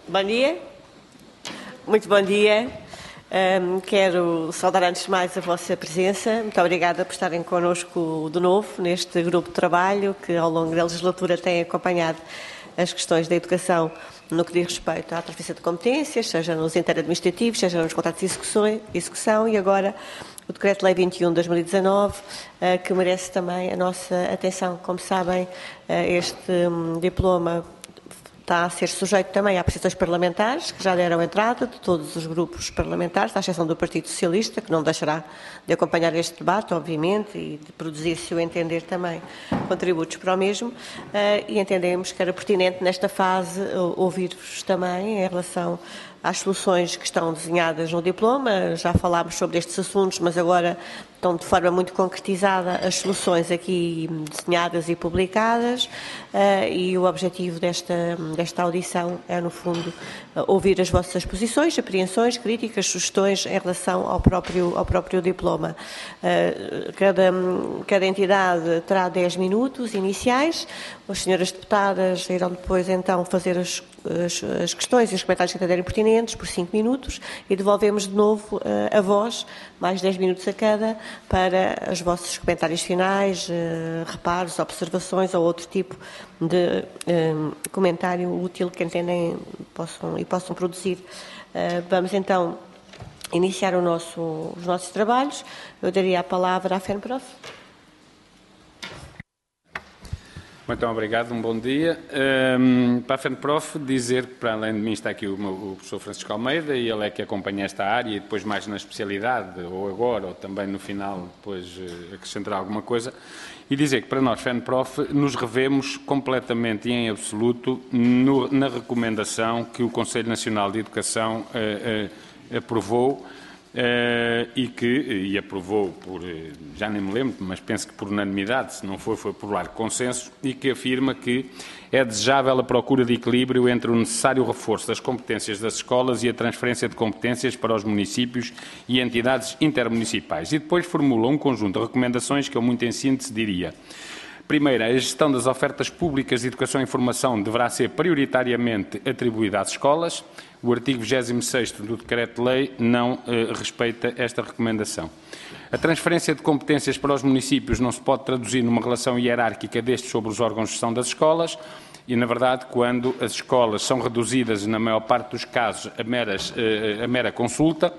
Bom dia, muito bom dia. Quero saudar antes de mais a vossa presença. Muito obrigada por estarem connosco de novo neste grupo de trabalho que ao longo da legislatura tem acompanhado as questões da educação no que diz respeito à transferência de competências, seja nos interadministrativos, seja nos contratos de execução e agora o Decreto-Lei 21 de 2019, que merece também a nossa atenção. Como sabem, este diploma está a ser sujeito também a apreciações parlamentares, que já deram entrada de todos os grupos parlamentares, à exceção do Partido Socialista, que não deixará de acompanhar este debate, obviamente, e de produzir, se o entender, também contributos para o mesmo. E entendemos que era pertinente, nesta fase, ouvir-vos também em relação às soluções que estão desenhadas no diploma. Já falámos sobre estes assuntos, mas agora estão de forma muito concretizada as soluções aqui desenhadas e publicadas, e o objetivo desta audição é, no fundo, ouvir as vossas posições, apreensões, críticas, sugestões em relação ao próprio diploma. Cada entidade terá 10 minutos iniciais. As senhoras deputadas irão depois, então, fazer as questões e os comentários que entenderem pertinentes por 5 minutos e devolvemos de novo a vós, mais 10 minutos a cada, para os vossos comentários finais, reparos, observações ou outro tipo de comentário útil que entendem possam produzir. Vamos então iniciar os nossos trabalhos. Eu daria a palavra à FENPROF. Muito obrigado, um bom dia. Para a FENPROF, dizer que para além de mim está aqui o professor Francisco Almeida e ele é que acompanha esta área e depois mais na especialidade, ou agora, ou também no final, depois acrescentará alguma coisa. E dizer que para nós, FENPROF, nos revemos completamente e em absoluto na recomendação que o Conselho Nacional de Educação aprovou e aprovou por, já nem me lembro, mas penso que por unanimidade, se não foi por largo consenso, e que afirma que é desejável a procura de equilíbrio entre o necessário reforço das competências das escolas e a transferência de competências para os municípios e entidades intermunicipais. E depois formula um conjunto de recomendações que eu muito em síntese diria. Primeiro, a gestão das ofertas públicas de educação e formação deverá ser prioritariamente atribuída às escolas. O artigo 26º do Decreto-Lei não respeita esta recomendação. A transferência de competências para os municípios não se pode traduzir numa relação hierárquica destes sobre os órgãos de gestão das escolas e, na verdade, quando as escolas são reduzidas, na maior parte dos casos, a mera consulta,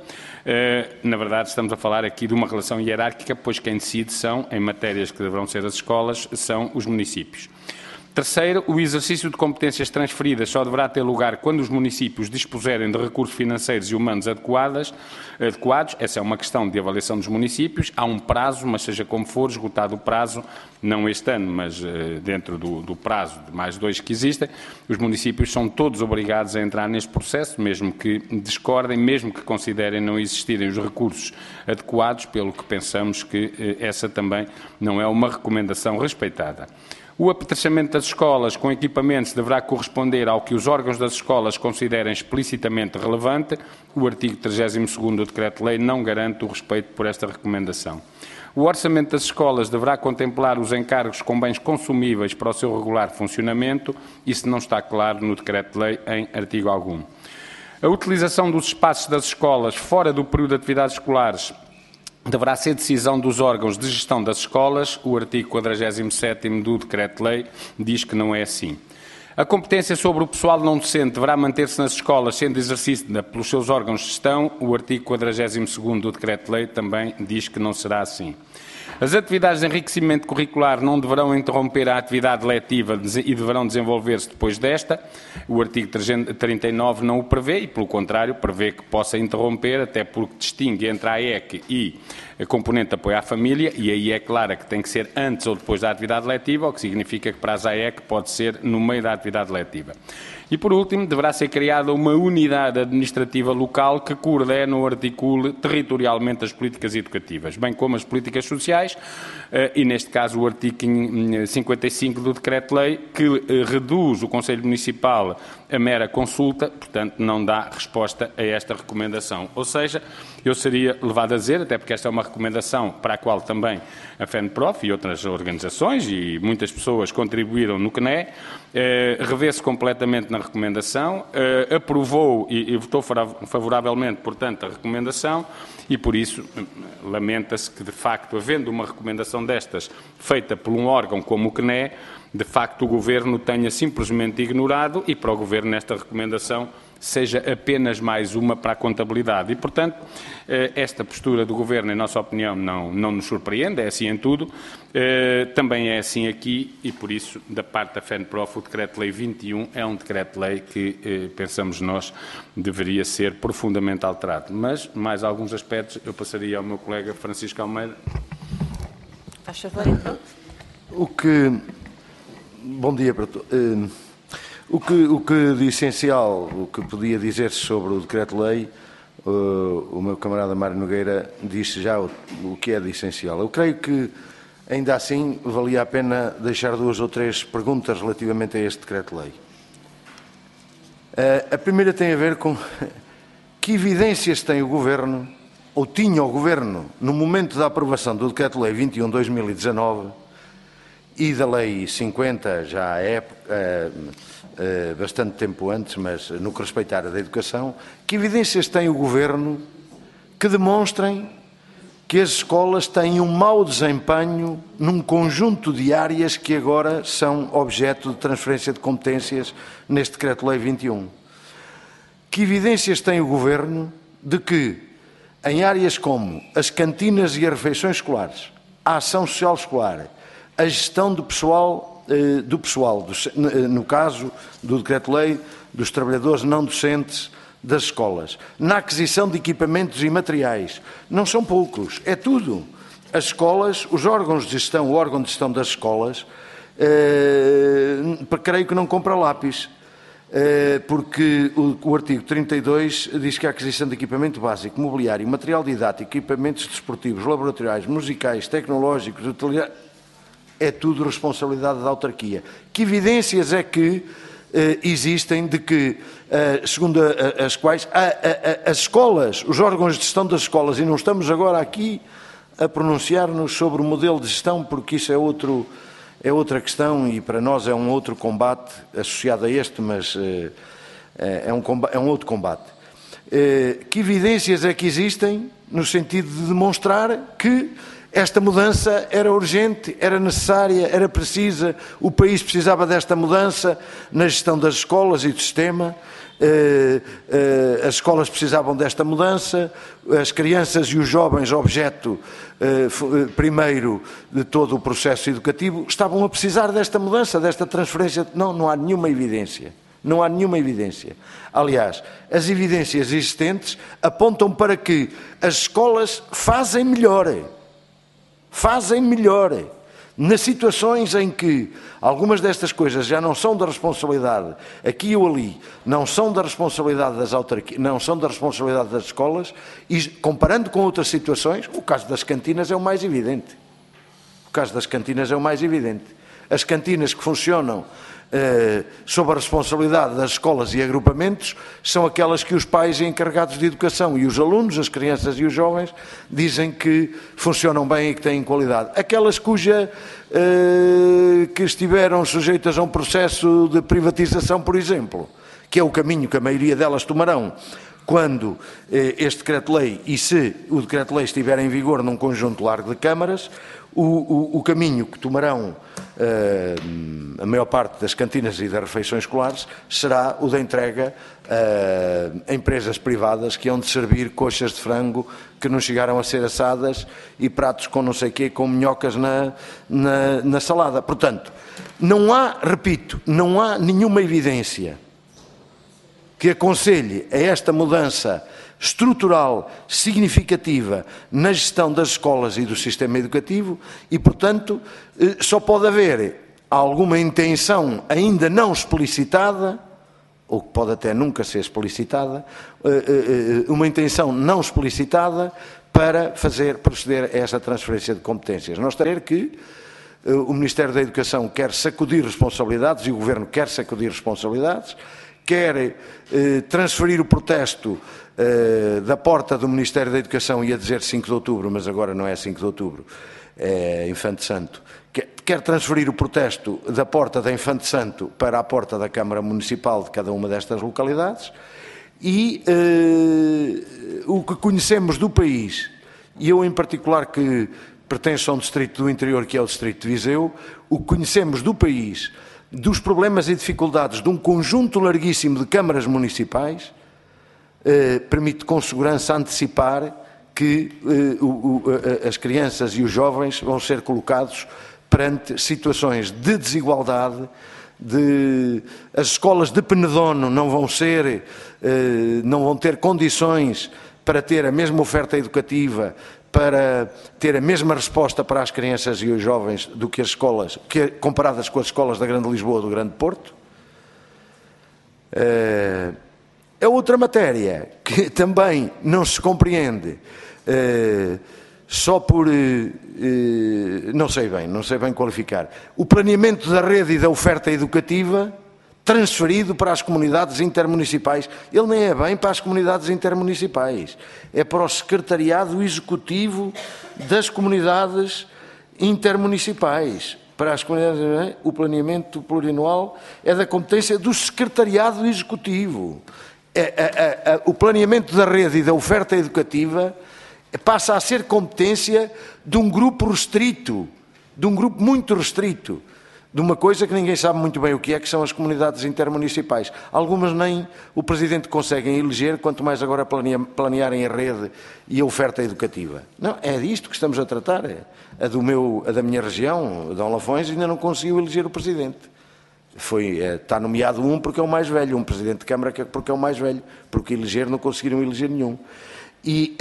na verdade estamos a falar aqui de uma relação hierárquica, pois quem decide são, em matérias que deverão ser as escolas, são os municípios. Terceiro, o exercício de competências transferidas só deverá ter lugar quando os municípios dispuserem de recursos financeiros e humanos adequados. Essa é uma questão de avaliação dos municípios. Há um prazo, mas seja como for, esgotado o prazo, não este ano, mas dentro do prazo de mais 2 que existem, os municípios são todos obrigados a entrar neste processo, mesmo que discordem, mesmo que considerem não existirem os recursos adequados, pelo que pensamos que essa também não é uma recomendação respeitada. O apetrechamento das escolas com equipamentos deverá corresponder ao que os órgãos das escolas considerem explicitamente relevante. O artigo 32º do Decreto-Lei não garante o respeito por esta recomendação. O orçamento das escolas deverá contemplar os encargos com bens consumíveis para o seu regular funcionamento. Isso não está claro no Decreto-Lei em artigo algum. A utilização dos espaços das escolas fora do período de atividades escolares deverá ser decisão dos órgãos de gestão das escolas. O artigo 47º do Decreto-Lei diz que não é assim. A competência sobre o pessoal não docente deverá manter-se nas escolas, sendo exercida pelos seus órgãos de gestão. O artigo 42º do Decreto-Lei também diz que não será assim. As atividades de enriquecimento curricular não deverão interromper a atividade letiva e deverão desenvolver-se depois desta. O artigo 39 não o prevê e, pelo contrário, prevê que possa interromper, até porque distingue entre a AEC e a componente de apoio à família, e aí é clara que tem que ser antes ou depois da atividade letiva, o que significa que para as AEC pode ser no meio da atividade letiva. E, por último, deverá ser criada uma unidade administrativa local que coordene ou articule territorialmente as políticas educativas, bem como as políticas sociais, e, neste caso, o artigo 55 do Decreto-Lei, que reduz o Conselho Municipal a mera consulta, portanto, não dá resposta a esta recomendação. Ou seja, eu seria levado a dizer, até porque esta é uma recomendação para a qual também a FENPROF e outras organizações e muitas pessoas contribuíram no CNE, revê-se completamente na recomendação, aprovou e votou favoravelmente, portanto, a recomendação e, por isso, lamenta-se que, de facto, havendo uma recomendação destas feita por um órgão como o CNE, de facto, o Governo tenha simplesmente ignorado e, para o Governo, nesta recomendação, seja apenas mais uma para a contabilidade. E, portanto, esta postura do Governo, em nossa opinião, não nos surpreende, é assim em tudo, também é assim aqui e, por isso, da parte da FENPROF, o Decreto-Lei 21 é um Decreto-Lei que, pensamos nós, deveria ser profundamente alterado. Mas, mais alguns aspectos, eu passaria ao meu colega Francisco Almeida. Faz favor, então. Bom dia para todos. O que de essencial, o que podia dizer-se sobre o Decreto-Lei, o meu camarada Mário Nogueira disse já o que é de essencial. Eu creio que, ainda assim, valia a pena deixar 2 ou 3 perguntas relativamente a este Decreto-Lei. A primeira tem a ver com que evidências tem o Governo, ou tinha o Governo, no momento da aprovação do Decreto-Lei 21/2019 e da Lei 50, já à época, bastante tempo antes, mas no que respeita à área da educação, que evidências tem o Governo que demonstrem que as escolas têm um mau desempenho num conjunto de áreas que agora são objeto de transferência de competências neste Decreto-Lei 21? Que evidências tem o Governo de que, em áreas como as cantinas e as refeições escolares, a ação social escolar, a gestão do pessoal, no caso do Decreto-Lei, dos trabalhadores não docentes das escolas, na aquisição de equipamentos e materiais, não são poucos, é tudo. As escolas, os órgãos de gestão, o órgão de gestão das escolas, creio que não compra lápis, porque o artigo 32 diz que a aquisição de equipamento básico, mobiliário, material didático, equipamentos desportivos, laboratoriais, musicais, tecnológicos, utilitários, é tudo responsabilidade da autarquia. Que evidências é que existem de que, segundo as quais, as escolas, os órgãos de gestão das escolas, e não estamos agora aqui a pronunciar-nos sobre o modelo de gestão, porque isso é outra questão e para nós é um outro combate associado a este, mas é um outro combate. Que evidências é que existem no sentido de demonstrar que esta mudança era urgente, era necessária, era precisa, o país precisava desta mudança na gestão das escolas e do sistema, as escolas precisavam desta mudança, as crianças e os jovens, objeto primeiro de todo o processo educativo, estavam a precisar desta mudança, desta transferência. Não há nenhuma evidência. Não há nenhuma evidência. Aliás, as evidências existentes apontam para que as escolas fazem melhor. Fazem melhor. Nas situações em que algumas destas coisas já não são da responsabilidade, aqui ou ali, não são da responsabilidade das autarquias, não são da responsabilidade das escolas, e comparando com outras situações, o caso das cantinas é o mais evidente. O caso das cantinas é o mais evidente. As cantinas que funcionam sob a responsabilidade das escolas e agrupamentos são aquelas que os pais e encarregados de educação e os alunos, as crianças e os jovens dizem que funcionam bem e que têm qualidade. Aquelas que estiveram sujeitas a um processo de privatização, por exemplo, que é o caminho que a maioria delas tomarão quando este Decreto-Lei, e se o Decreto-Lei estiver em vigor num conjunto largo de câmaras, o caminho que tomarão a maior parte das cantinas e das refeições escolares será o da entrega a empresas privadas que hão de servir coxas de frango que não chegaram a ser assadas e pratos com não sei o quê, com minhocas na salada. Portanto, não há, repito, não há nenhuma evidência que aconselhe a esta mudança estrutural significativa na gestão das escolas e do sistema educativo e, portanto, só pode haver alguma intenção ainda não explicitada, ou que pode até nunca ser explicitada, uma intenção não explicitada para proceder a essa transferência de competências. Nós temos que o Ministério da Educação quer sacudir responsabilidades e o Governo quer sacudir responsabilidades, quer transferir o protesto da porta do Ministério da Educação, ia dizer 5 de outubro, mas agora não é 5 de outubro, é Infante Santo, quer transferir o protesto da porta da Infante Santo para a porta da Câmara Municipal de cada uma destas localidades, e o que conhecemos do país, e eu em particular que pertenço a um distrito do interior que é o distrito de Viseu, o que conhecemos do país, dos problemas e dificuldades de um conjunto larguíssimo de câmaras municipais, permite com segurança antecipar que as crianças e os jovens vão ser colocados perante situações de desigualdade, as escolas de Penedono não vão ter condições para ter a mesma oferta educativa, para ter a mesma resposta para as crianças e os jovens do que as escolas, comparadas com as escolas da Grande Lisboa ou do Grande Porto. A outra matéria que também não se compreende só por, não sei bem qualificar, o planeamento da rede e da oferta educativa transferido para as comunidades intermunicipais. Ele nem é bem para as comunidades intermunicipais, é para o secretariado executivo das comunidades intermunicipais. Para as comunidades, o planeamento plurianual é da competência do secretariado executivo. O planeamento da rede e da oferta educativa passa a ser competência de um grupo restrito, de um grupo muito restrito, de uma coisa que ninguém sabe muito bem o que são as comunidades intermunicipais. Algumas nem o Presidente conseguem eleger, quanto mais agora planearem a rede e a oferta educativa. Não, é disto que estamos a tratar. A da minha região, Dom Lafões, ainda não conseguiu eleger o Presidente. Está nomeado um porque é o mais velho, um Presidente de Câmara porque é o mais velho, porque eleger não conseguiram eleger nenhum. E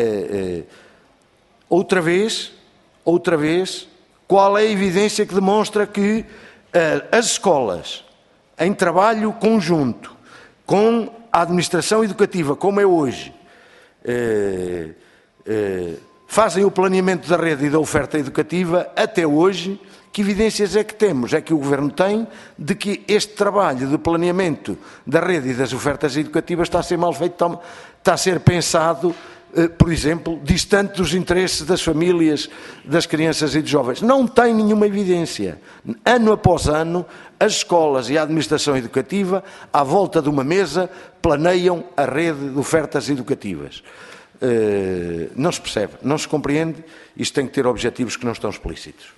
outra vez, qual é a evidência que demonstra que as escolas, em trabalho conjunto com a administração educativa, como é hoje, fazem o planeamento da rede e da oferta educativa até hoje? Que evidências é que temos, é que o Governo tem de que este trabalho de planeamento da rede e das ofertas educativas está a ser mal feito, está a ser pensado, por exemplo, distante dos interesses das famílias, das crianças e dos jovens? Não tem nenhuma evidência. Ano após ano, as escolas e a administração educativa, à volta de uma mesa, planeiam a rede de ofertas educativas. Não se percebe, não se compreende, isto tem que ter objetivos que não estão explícitos.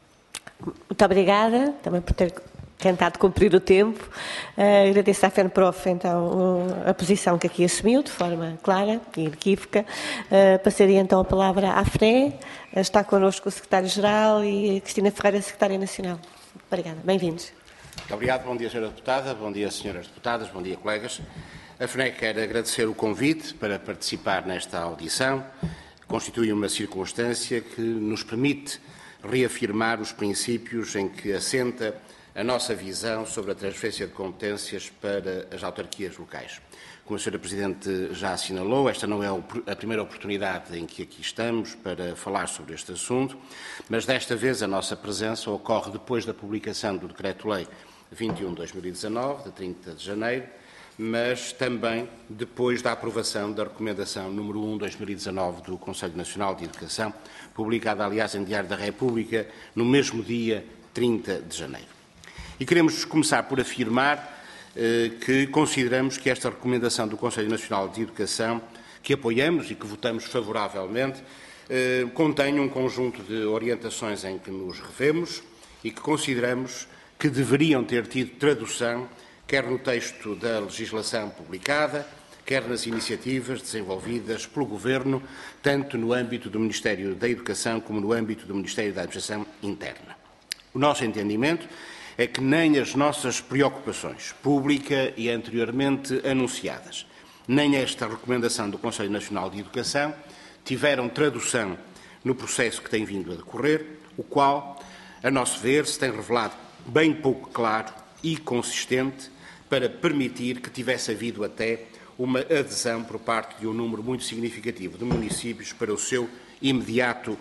Muito obrigada, também por ter tentado cumprir o tempo. Agradeço à FENPROF, então, a posição que aqui assumiu, de forma clara e inequívoca. Passaria, então, a palavra à FNE. Está connosco o Secretário-Geral e a Cristina Ferreira, Secretária Nacional. Obrigada. Bem-vindos. Muito obrigado. Bom dia, Sra. Deputada. Bom dia, Sras. Deputadas. Bom dia, colegas. A FNE quer agradecer o convite para participar nesta audição. Constitui uma circunstância que nos permite reafirmar os princípios em que assenta a nossa visão sobre a transferência de competências para as autarquias locais. Como a Sra. Presidente já assinalou, esta não é a primeira oportunidade em que aqui estamos para falar sobre este assunto, mas desta vez a nossa presença ocorre depois da publicação do Decreto-Lei 21/2019, de 30 de janeiro, mas também depois da aprovação da Recomendação número 1/2019 do Conselho Nacional de Educação, publicada, aliás, em Diário da República, no mesmo dia 30 de janeiro. E queremos começar por afirmar que consideramos que esta recomendação do Conselho Nacional de Educação, que apoiamos e que votamos favoravelmente, contém um conjunto de orientações em que nos revemos e que consideramos que deveriam ter tido tradução quer no texto da legislação publicada, quer nas iniciativas desenvolvidas pelo Governo, tanto no âmbito do Ministério da Educação como no âmbito do Ministério da Administração Interna. O nosso entendimento é que nem as nossas preocupações, pública e anteriormente anunciadas, nem esta recomendação do Conselho Nacional de Educação tiveram tradução no processo que tem vindo a decorrer, o qual, a nosso ver, se tem revelado bem pouco claro e consistente para permitir que tivesse havido até uma adesão por parte de um número muito significativo de municípios para o seu imediato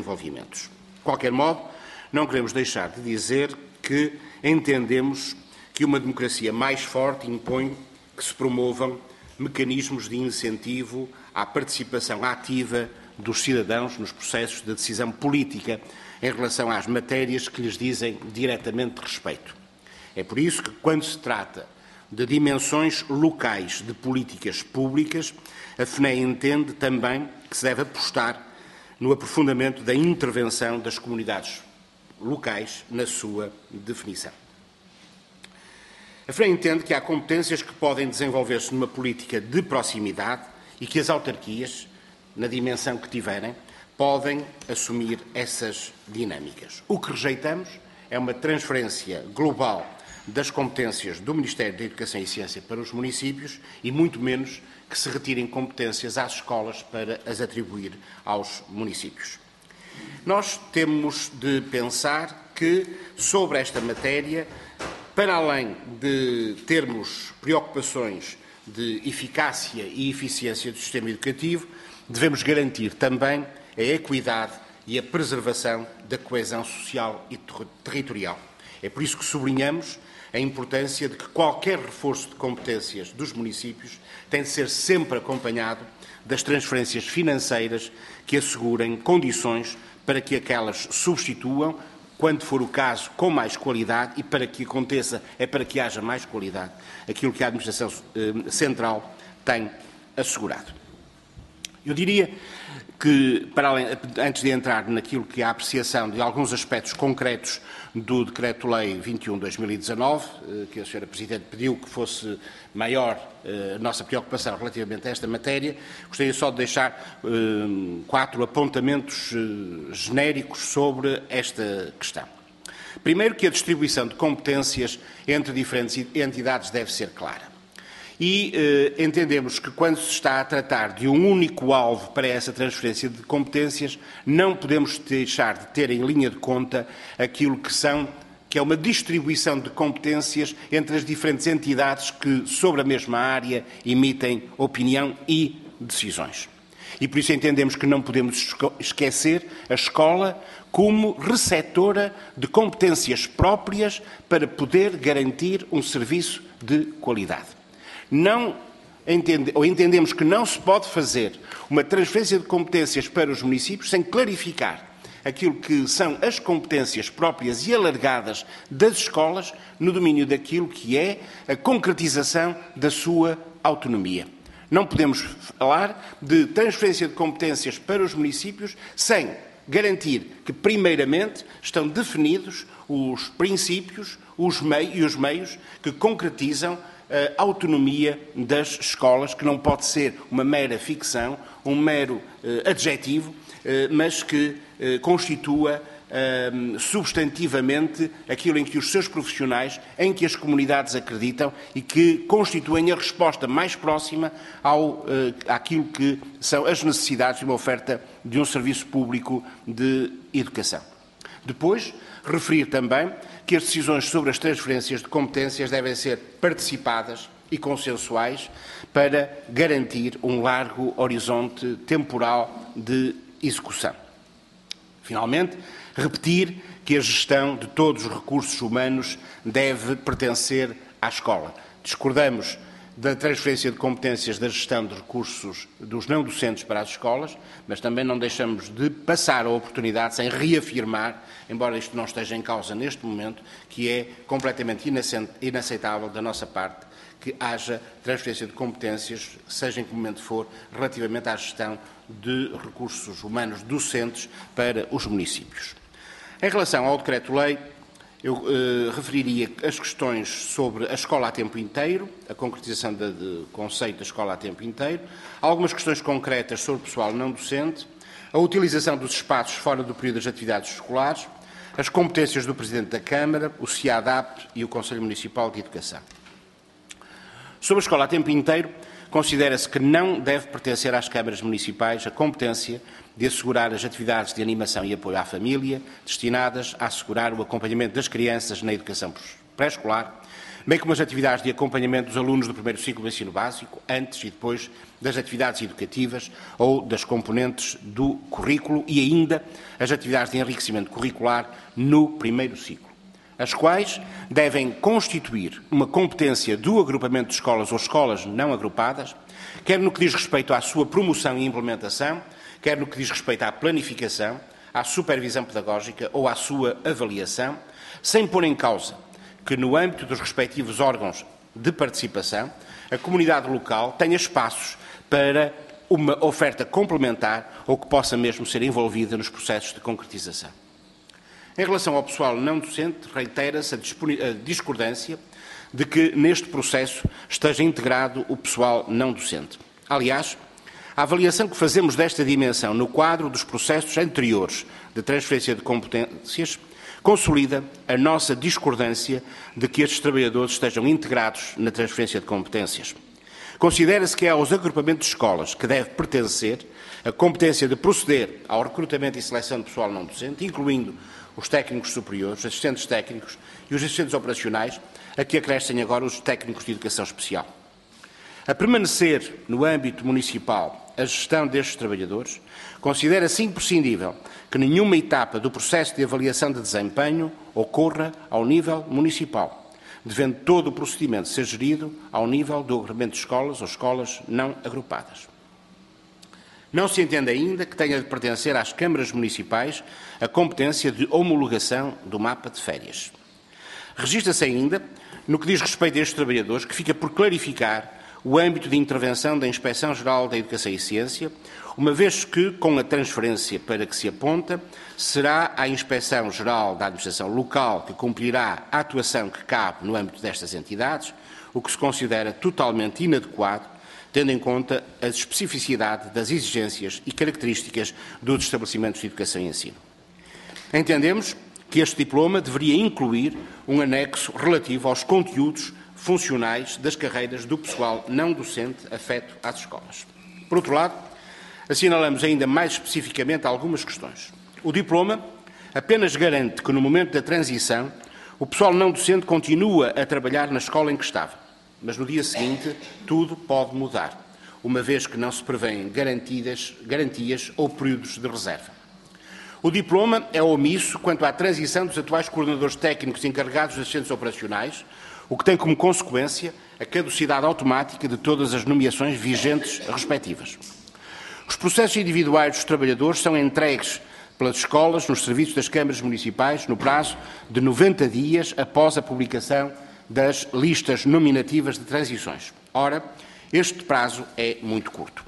desenvolvimento. De qualquer modo, não queremos deixar de dizer que entendemos que uma democracia mais forte impõe que se promovam mecanismos de incentivo à participação ativa dos cidadãos nos processos de decisão política em relação às matérias que lhes dizem diretamente respeito. É por isso que, quando se trata de dimensões locais de políticas públicas, a FNE entende também que se deve apostar no aprofundamento da intervenção das comunidades locais na sua definição. A FNE entende que há competências que podem desenvolver-se numa política de proximidade e que as autarquias, na dimensão que tiverem, podem assumir essas dinâmicas. O que rejeitamos é uma transferência global das competências do Ministério da Educação e Ciência para os municípios e muito menos que se retirem competências às escolas para as atribuir aos municípios. Nós temos de pensar que, sobre esta matéria, para além de termos preocupações de eficácia e eficiência do sistema educativo, devemos garantir também a equidade e a preservação da coesão social e territorial. É por isso que sublinhamos a importância de que qualquer reforço de competências dos municípios tem de ser sempre acompanhado das transferências financeiras que assegurem condições para que aquelas substituam, quando for o caso, com mais qualidade, e para que aconteça, é para que haja mais qualidade, aquilo que a Administração Central tem assegurado. Eu diria que, antes de entrar naquilo que é a apreciação de alguns aspectos concretos do Decreto-Lei 21/2019, que a Sra. Presidente pediu que fosse maior a nossa preocupação relativamente a esta matéria, gostaria só de deixar 4 apontamentos genéricos sobre esta questão. Primeiro, que a distribuição de competências entre diferentes entidades deve ser clara. E entendemos que, quando se está a tratar de um único alvo para essa transferência de competências, não podemos deixar de ter em linha de conta aquilo que é uma distribuição de competências entre as diferentes entidades que, sobre a mesma área, emitem opinião e decisões. E por isso entendemos que não podemos esquecer a escola como receptora de competências próprias para poder garantir um serviço de qualidade. Entendemos que não se pode fazer uma transferência de competências para os municípios sem clarificar aquilo que são as competências próprias e alargadas das escolas no domínio daquilo que é a concretização da sua autonomia. Não podemos falar de transferência de competências para os municípios sem garantir que, primeiramente, estão definidos os princípios e os meios que concretizam a autonomia das escolas, que não pode ser uma mera ficção, um mero adjetivo, mas que constitua substantivamente aquilo em que os seus profissionais, em que as comunidades acreditam e que constituem a resposta mais próxima àquilo que são as necessidades de uma oferta de um serviço público de educação. Depois, referir também que as decisões sobre as transferências de competências devem ser participadas e consensuais para garantir um largo horizonte temporal de execução. Finalmente, repetir que a gestão de todos os recursos humanos deve pertencer à escola. Discordamos da transferência de competências da gestão de recursos dos não docentes para as escolas, mas também não deixamos de passar a oportunidade sem reafirmar, embora isto não esteja em causa neste momento, que é completamente inaceitável da nossa parte que haja transferência de competências, seja em que momento for, relativamente à gestão de recursos humanos docentes para os municípios. Em relação ao Decreto-Lei, eu referiria as questões sobre a escola a tempo inteiro, a concretização do conceito da escola a tempo inteiro, algumas questões concretas sobre o pessoal não docente, a utilização dos espaços fora do período das atividades escolares, as competências do Presidente da Câmara, o CIADAP e o Conselho Municipal de Educação. Sobre a escola a tempo inteiro, considera-se que não deve pertencer às câmaras municipais a competência de assegurar as atividades de animação e apoio à família destinadas a assegurar o acompanhamento das crianças na educação pré-escolar, bem como as atividades de acompanhamento dos alunos do primeiro ciclo do ensino básico, antes e depois das atividades educativas ou das componentes do currículo e ainda as atividades de enriquecimento curricular no primeiro ciclo. as quais devem constituir uma competência do agrupamento de escolas ou escolas não agrupadas, quer no que diz respeito à sua promoção e implementação, quer no que diz respeito à planificação, à supervisão pedagógica ou à sua avaliação, sem pôr em causa que, no âmbito dos respectivos órgãos de participação, a comunidade local tenha espaços para uma oferta complementar ou que possa mesmo ser envolvida nos processos de concretização. Em relação ao pessoal não docente, reitera-se a discordância de que neste processo esteja integrado o pessoal não docente. Aliás, a avaliação que fazemos desta dimensão no quadro dos processos anteriores de transferência de competências consolida a nossa discordância de que estes trabalhadores estejam integrados na transferência de competências. Considera-se que é aos agrupamentos de escolas que deve pertencer a competência de proceder ao recrutamento e seleção de pessoal não docente, incluindo os técnicos superiores, os assistentes técnicos e os assistentes operacionais, a que acrescem agora os técnicos de educação especial. A permanecer no âmbito municipal a gestão destes trabalhadores, considera-se imprescindível que nenhuma etapa do processo de avaliação de desempenho ocorra ao nível municipal, devendo todo o procedimento ser gerido ao nível do agrupamento de escolas ou escolas não agrupadas. Não se entende ainda que tenha de pertencer às câmaras municipais a competência de homologação do mapa de férias. Registra-se ainda, no que diz respeito a estes trabalhadores, que fica por clarificar o âmbito de intervenção da Inspeção-Geral da Educação e Ciência, uma vez que, com a transferência para que se aponta, será a Inspeção-Geral da Administração Local que cumprirá a atuação que cabe no âmbito destas entidades, o que se considera totalmente inadequado, tendo em conta a especificidade das exigências e características dos estabelecimentos de educação e ensino. Entendemos que este diploma deveria incluir um anexo relativo aos conteúdos funcionais das carreiras do pessoal não docente afeto às escolas. Por outro lado, assinalamos ainda mais especificamente algumas questões. O diploma apenas garante que, no momento da transição, o pessoal não docente continua a trabalhar na escola em que estava, mas no dia seguinte tudo pode mudar, uma vez que não se prevêem garantias ou períodos de reserva. O diploma é omisso quanto à transição dos atuais coordenadores técnicos encarregados dos assistentes operacionais, o que tem como consequência a caducidade automática de todas as nomeações vigentes respectivas. Os processos individuais dos trabalhadores são entregues pelas escolas nos serviços das câmaras municipais no prazo de 90 dias após a publicação das listas nominativas de transições. Ora, este prazo é muito curto.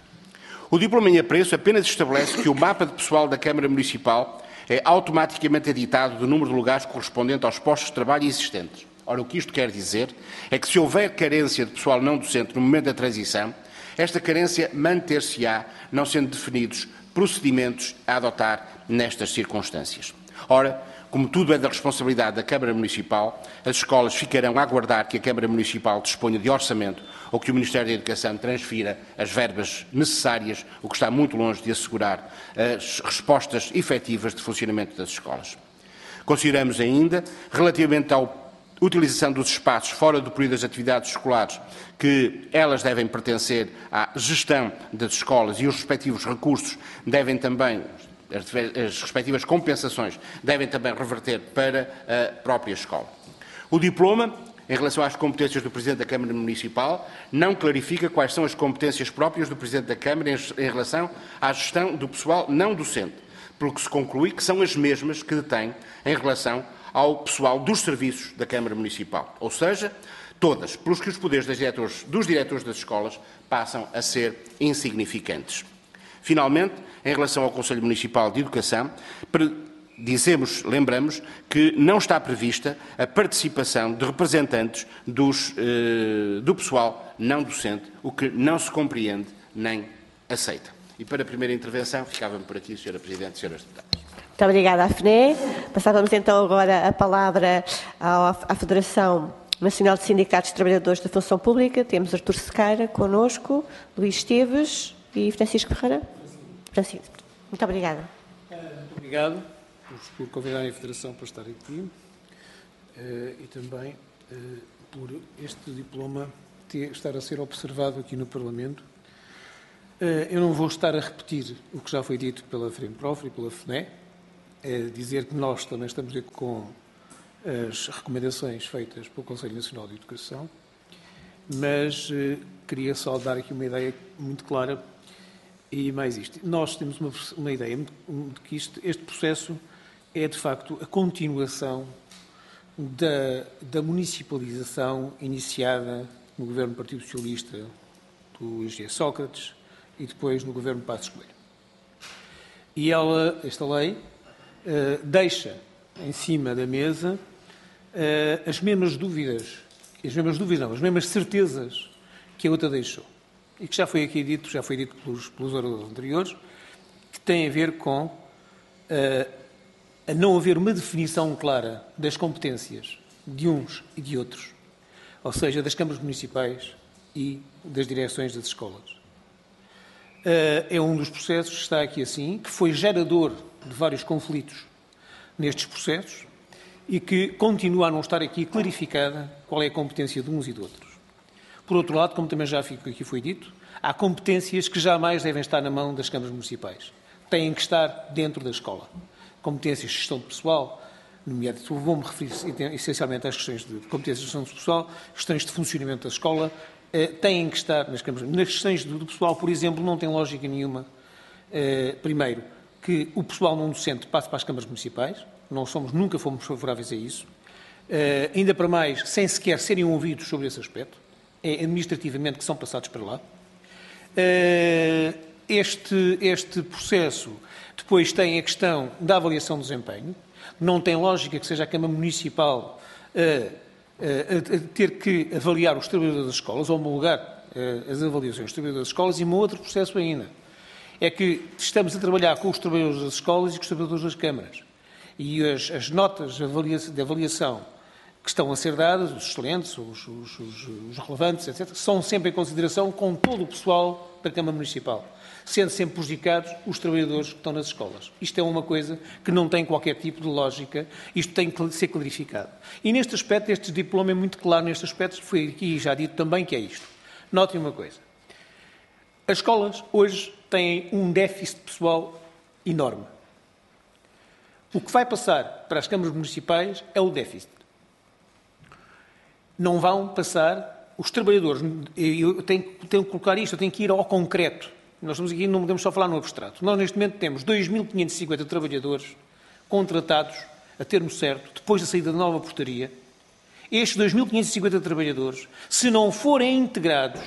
O diploma em apreço apenas estabelece que o mapa de pessoal da Câmara Municipal é automaticamente editado do número de lugares correspondente aos postos de trabalho existentes. Ora, o que isto quer dizer é que se houver carência de pessoal não docente no momento da transição, esta carência manter-se-á, não sendo definidos procedimentos a adotar nestas circunstâncias. Ora, como tudo é da responsabilidade da Câmara Municipal, as escolas ficarão a aguardar que a Câmara Municipal disponha de orçamento ou que o Ministério da Educação transfira as verbas necessárias, o que está muito longe de assegurar as respostas efetivas de funcionamento das escolas. Consideramos ainda, relativamente à utilização dos espaços fora do período das atividades escolares, que elas devem pertencer à gestão das escolas e os respectivos recursos devem também, as respectivas compensações, devem também reverter para a própria escola. O diploma, em relação às competências do Presidente da Câmara Municipal, não clarifica quais são as competências próprias do Presidente da Câmara em relação à gestão do pessoal não docente, pelo que se conclui que são as mesmas que detém em relação ao pessoal dos serviços da Câmara Municipal. Ou seja, todas, pelos que os poderes dos diretores das escolas passam a ser insignificantes. Finalmente, em relação ao Conselho Municipal de Educação, lembramos que não está prevista a participação de representantes do pessoal não docente, o que não se compreende nem aceita. E para a primeira intervenção, ficava-me por aqui, Sra. Presidente e Sras. Deputadas. Muito obrigada, AFNE. Passávamos então agora a palavra à Federação Nacional de Sindicatos de Trabalhadores da Função Pública. Temos Artur Sequeira connosco, Luís Esteves e Francisco Ferreira. Francisco, muito obrigada. Muito obrigado por convidarem a Federação para estar aqui e também por este diploma estar a ser observado aqui no Parlamento. Eu não vou estar a repetir o que já foi dito pela FREMPROF e pela FNE, dizer que nós também estamos com as recomendações feitas pelo Conselho Nacional de Educação, mas queria só dar aqui uma ideia muito clara e mais isto. Nós temos uma ideia de que este processo é, de facto, a continuação da municipalização iniciada no governo do Partido Socialista do Engenheiro Sócrates e depois no governo de Passos Coelho. E esta lei deixa em cima da mesa as mesmas dúvidas, as mesmas certezas que a outra deixou. E que já foi dito pelos oradores anteriores, que tem a ver com a não haver uma definição clara das competências de uns e de outros, ou seja, das câmaras municipais e das direções das escolas. É um dos processos que está aqui assim, que foi gerador de vários conflitos nestes processos e que continua a não estar aqui clarificada qual é a competência de uns e de outros. Por outro lado, como também já aqui foi dito, há competências que jamais devem estar na mão das câmaras municipais. Têm que estar dentro da escola. Competências de gestão de pessoal, nomeadamente, vou-me referir essencialmente às questões de competências de gestão de pessoal, questões de funcionamento da escola, têm que estar nas câmaras. Nas questões do pessoal, por exemplo, não tem lógica nenhuma, primeiro, que o pessoal não docente passe para as câmaras municipais, nunca fomos favoráveis a isso, ainda para mais, sem sequer serem ouvidos sobre esse aspecto, é administrativamente que são passados para lá. Este processo depois tem a questão da avaliação do desempenho. Não tem lógica que seja a Câmara Municipal a ter que avaliar os trabalhadores das escolas, ou homologar as avaliações dos trabalhadores das escolas, e um outro processo ainda. É que estamos a trabalhar com os trabalhadores das escolas e com os trabalhadores das câmaras. E as notas de avaliação que estão a ser dadas, os excelentes, os relevantes, etc., são sempre em consideração com todo o pessoal da Câmara Municipal, sendo sempre prejudicados os trabalhadores que estão nas escolas. Isto é uma coisa que não tem qualquer tipo de lógica, isto tem que ser clarificado. E neste aspecto, este diploma é muito claro neste aspecto, foi aqui já dito também que é isto. Notem uma coisa. As escolas hoje têm um déficit pessoal enorme. O que vai passar para as câmaras municipais é o déficit. Não vão passar os trabalhadores. Eu tenho que colocar isto, eu tenho que ir ao concreto. Nós estamos aqui, não podemos só falar no abstrato. Nós, neste momento, temos 2.550 trabalhadores contratados, a termo certo, depois da saída da nova portaria. Estes 2.550 trabalhadores, se não forem integrados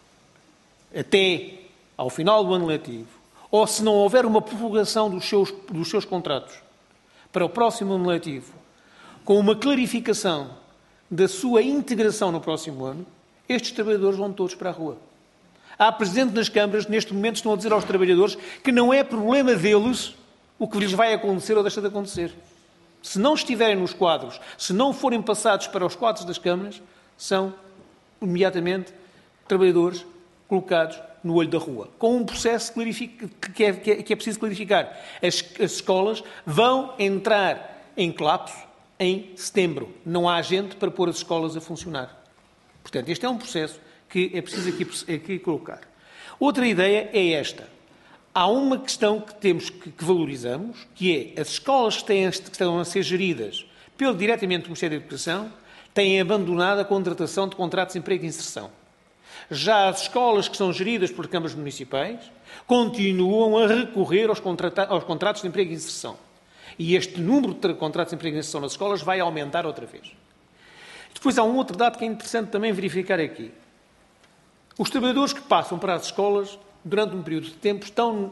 até ao final do ano letivo, ou se não houver uma prorrogação dos seus contratos para o próximo ano letivo, com uma clarificação da sua integração no próximo ano, estes trabalhadores vão todos para a rua. Há presidentes nas câmaras, neste momento, estão a dizer aos trabalhadores que não é problema deles o que lhes vai acontecer ou deixa de acontecer. Se não estiverem nos quadros, se não forem passados para os quadros das câmaras, são imediatamente trabalhadores colocados no olho da rua, com um processo que é preciso clarificar. As escolas vão entrar em colapso em setembro. Não há gente para pôr as escolas a funcionar. Portanto, este é um processo que é preciso aqui colocar. Outra ideia é esta. Há uma questão que temos que valorizamos, que é as escolas que estão a ser geridas diretamente pelo Ministério da Educação têm abandonado a contratação de contratos de emprego e inserção. Já as escolas que são geridas por câmaras municipais continuam a recorrer aos contratos de emprego e inserção. E este número de contratos de emprego e inserção nas escolas vai aumentar outra vez. Depois há um outro dado que é interessante também verificar aqui. Os trabalhadores que passam para as escolas, durante um período de tempo,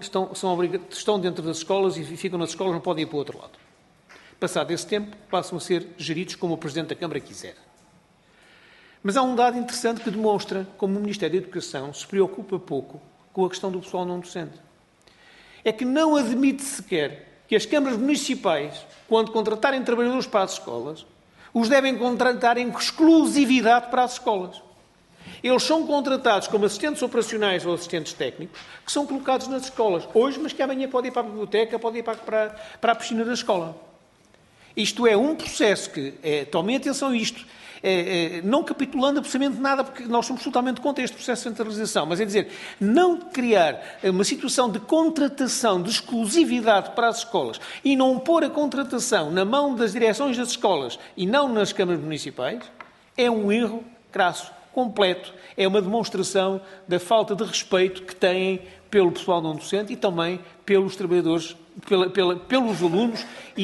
estão dentro das escolas e ficam nas escolas, não podem ir para o outro lado. Passado esse tempo, passam a ser geridos como o Presidente da Câmara quiser. Mas há um dado interessante que demonstra como o Ministério da Educação se preocupa pouco com a questão do pessoal não docente. É que não admite sequer que as câmaras municipais, quando contratarem trabalhadores para as escolas, os devem contratar em exclusividade para as escolas. Eles são contratados como assistentes operacionais ou assistentes técnicos, que são colocados nas escolas hoje, mas que amanhã podem ir para a biblioteca, podem ir para a piscina da escola. Isto é um processo que, tomem atenção a isto, não capitulando absolutamente nada, porque nós somos totalmente contra este processo de centralização, mas é dizer, não criar uma situação de contratação, de exclusividade para as escolas e não pôr a contratação na mão das direções das escolas e não nas câmaras municipais, é um erro crasso, completo. É uma demonstração da falta de respeito que têm pelo pessoal não docente e também pelos trabalhadores, pelos alunos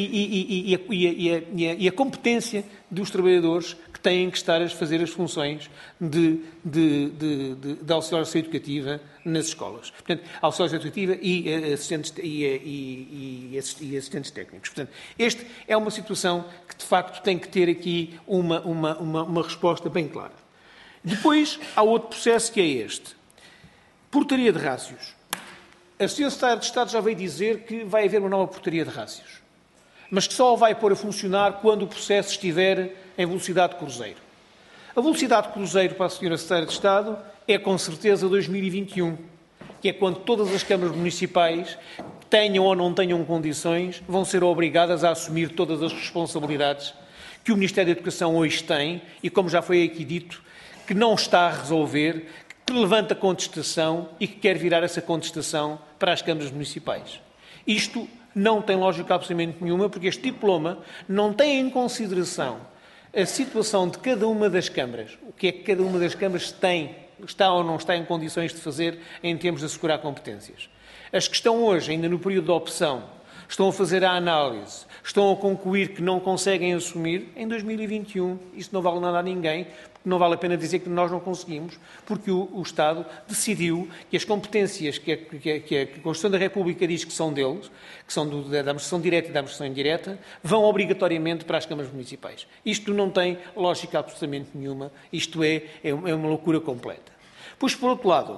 e a competência dos trabalhadores que têm que estar a fazer as funções de auxiliar educativa nas escolas. Portanto, auxiliar educativa e assistentes técnicos. Portanto, esta é uma situação que, de facto, tem que ter aqui uma resposta bem clara. Depois, há outro processo que é este. Portaria de rácios. A Sra. Secretária de Estado já veio dizer que vai haver uma nova portaria de rácios, mas que só vai pôr a funcionar quando o processo estiver em velocidade cruzeiro. A velocidade cruzeiro para a Sra. Secretária de Estado é, com certeza, 2021, que é quando todas as câmaras municipais, tenham ou não tenham condições, vão ser obrigadas a assumir todas as responsabilidades que o Ministério da Educação hoje tem e, como já foi aqui dito, que não está a resolver, que levanta contestação e que quer virar essa contestação para as câmaras municipais. Isto não tem lógica absolutamente nenhuma, porque este diploma não tem em consideração a situação de cada uma das câmaras, o que é que cada uma das câmaras tem, está ou não está em condições de fazer em termos de assegurar competências. As que estão hoje, ainda no período de opção, estão a fazer a análise, estão a concluir que não conseguem assumir, em 2021, isso não vale nada a ninguém, porque não vale a pena dizer que nós não conseguimos, porque o Estado decidiu que as competências que a Constituição da República diz que são deles, que são da administração direta e da administração indireta, vão obrigatoriamente para as câmaras municipais. Isto não tem lógica absolutamente nenhuma, isto é uma loucura completa. Pois, por outro lado,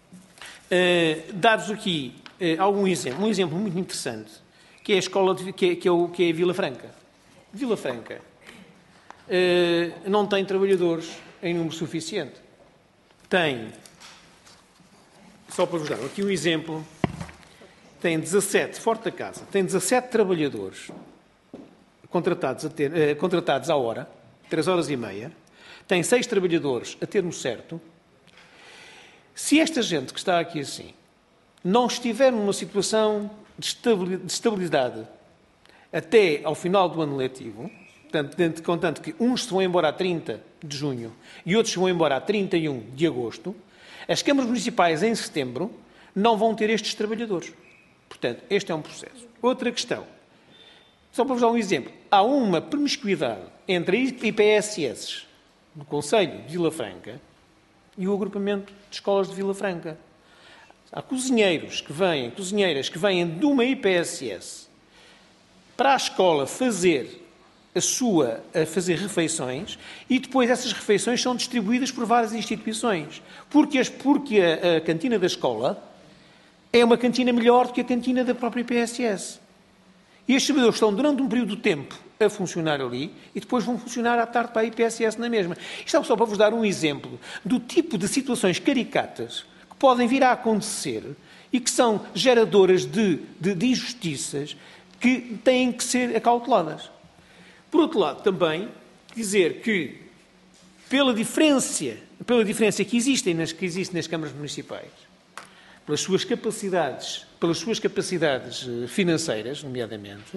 dados aqui algum exemplo, um exemplo muito interessante, que é a escola que é a Vila Franca. Vila Franca não tem trabalhadores em número suficiente. Tem, só para vos dar aqui um exemplo, tem 17, Forte da Casa, tem 17 trabalhadores contratados à hora, 3 horas e meia, tem 6 trabalhadores a termo certo. Se esta gente que está aqui assim não estiver numa situação de estabilidade até ao final do ano letivo, portanto, contanto que uns se vão embora a 30 de junho e outros se vão embora a 31 de agosto, as câmaras municipais em setembro não vão ter estes trabalhadores. Portanto, este é um processo. Outra questão, só para vos dar um exemplo, há uma promiscuidade entre a IPSS do Conselho de Vila Franca e o agrupamento de escolas de Vila Franca. Há cozinheiras que vêm de uma IPSS para a escola fazer refeições e depois essas refeições são distribuídas por várias instituições. Porque a cantina da escola é uma cantina melhor do que a cantina da própria IPSS. E estes trabalhadores estão durante um período de tempo a funcionar ali e depois vão funcionar à tarde para a IPSS na mesma. Isto é só para vos dar um exemplo do tipo de situações caricatas que podem vir a acontecer e que são geradoras de injustiças que têm que ser acauteladas. Por outro lado, também dizer que, pela diferença que existe nas câmaras municipais, pelas suas capacidades financeiras, nomeadamente,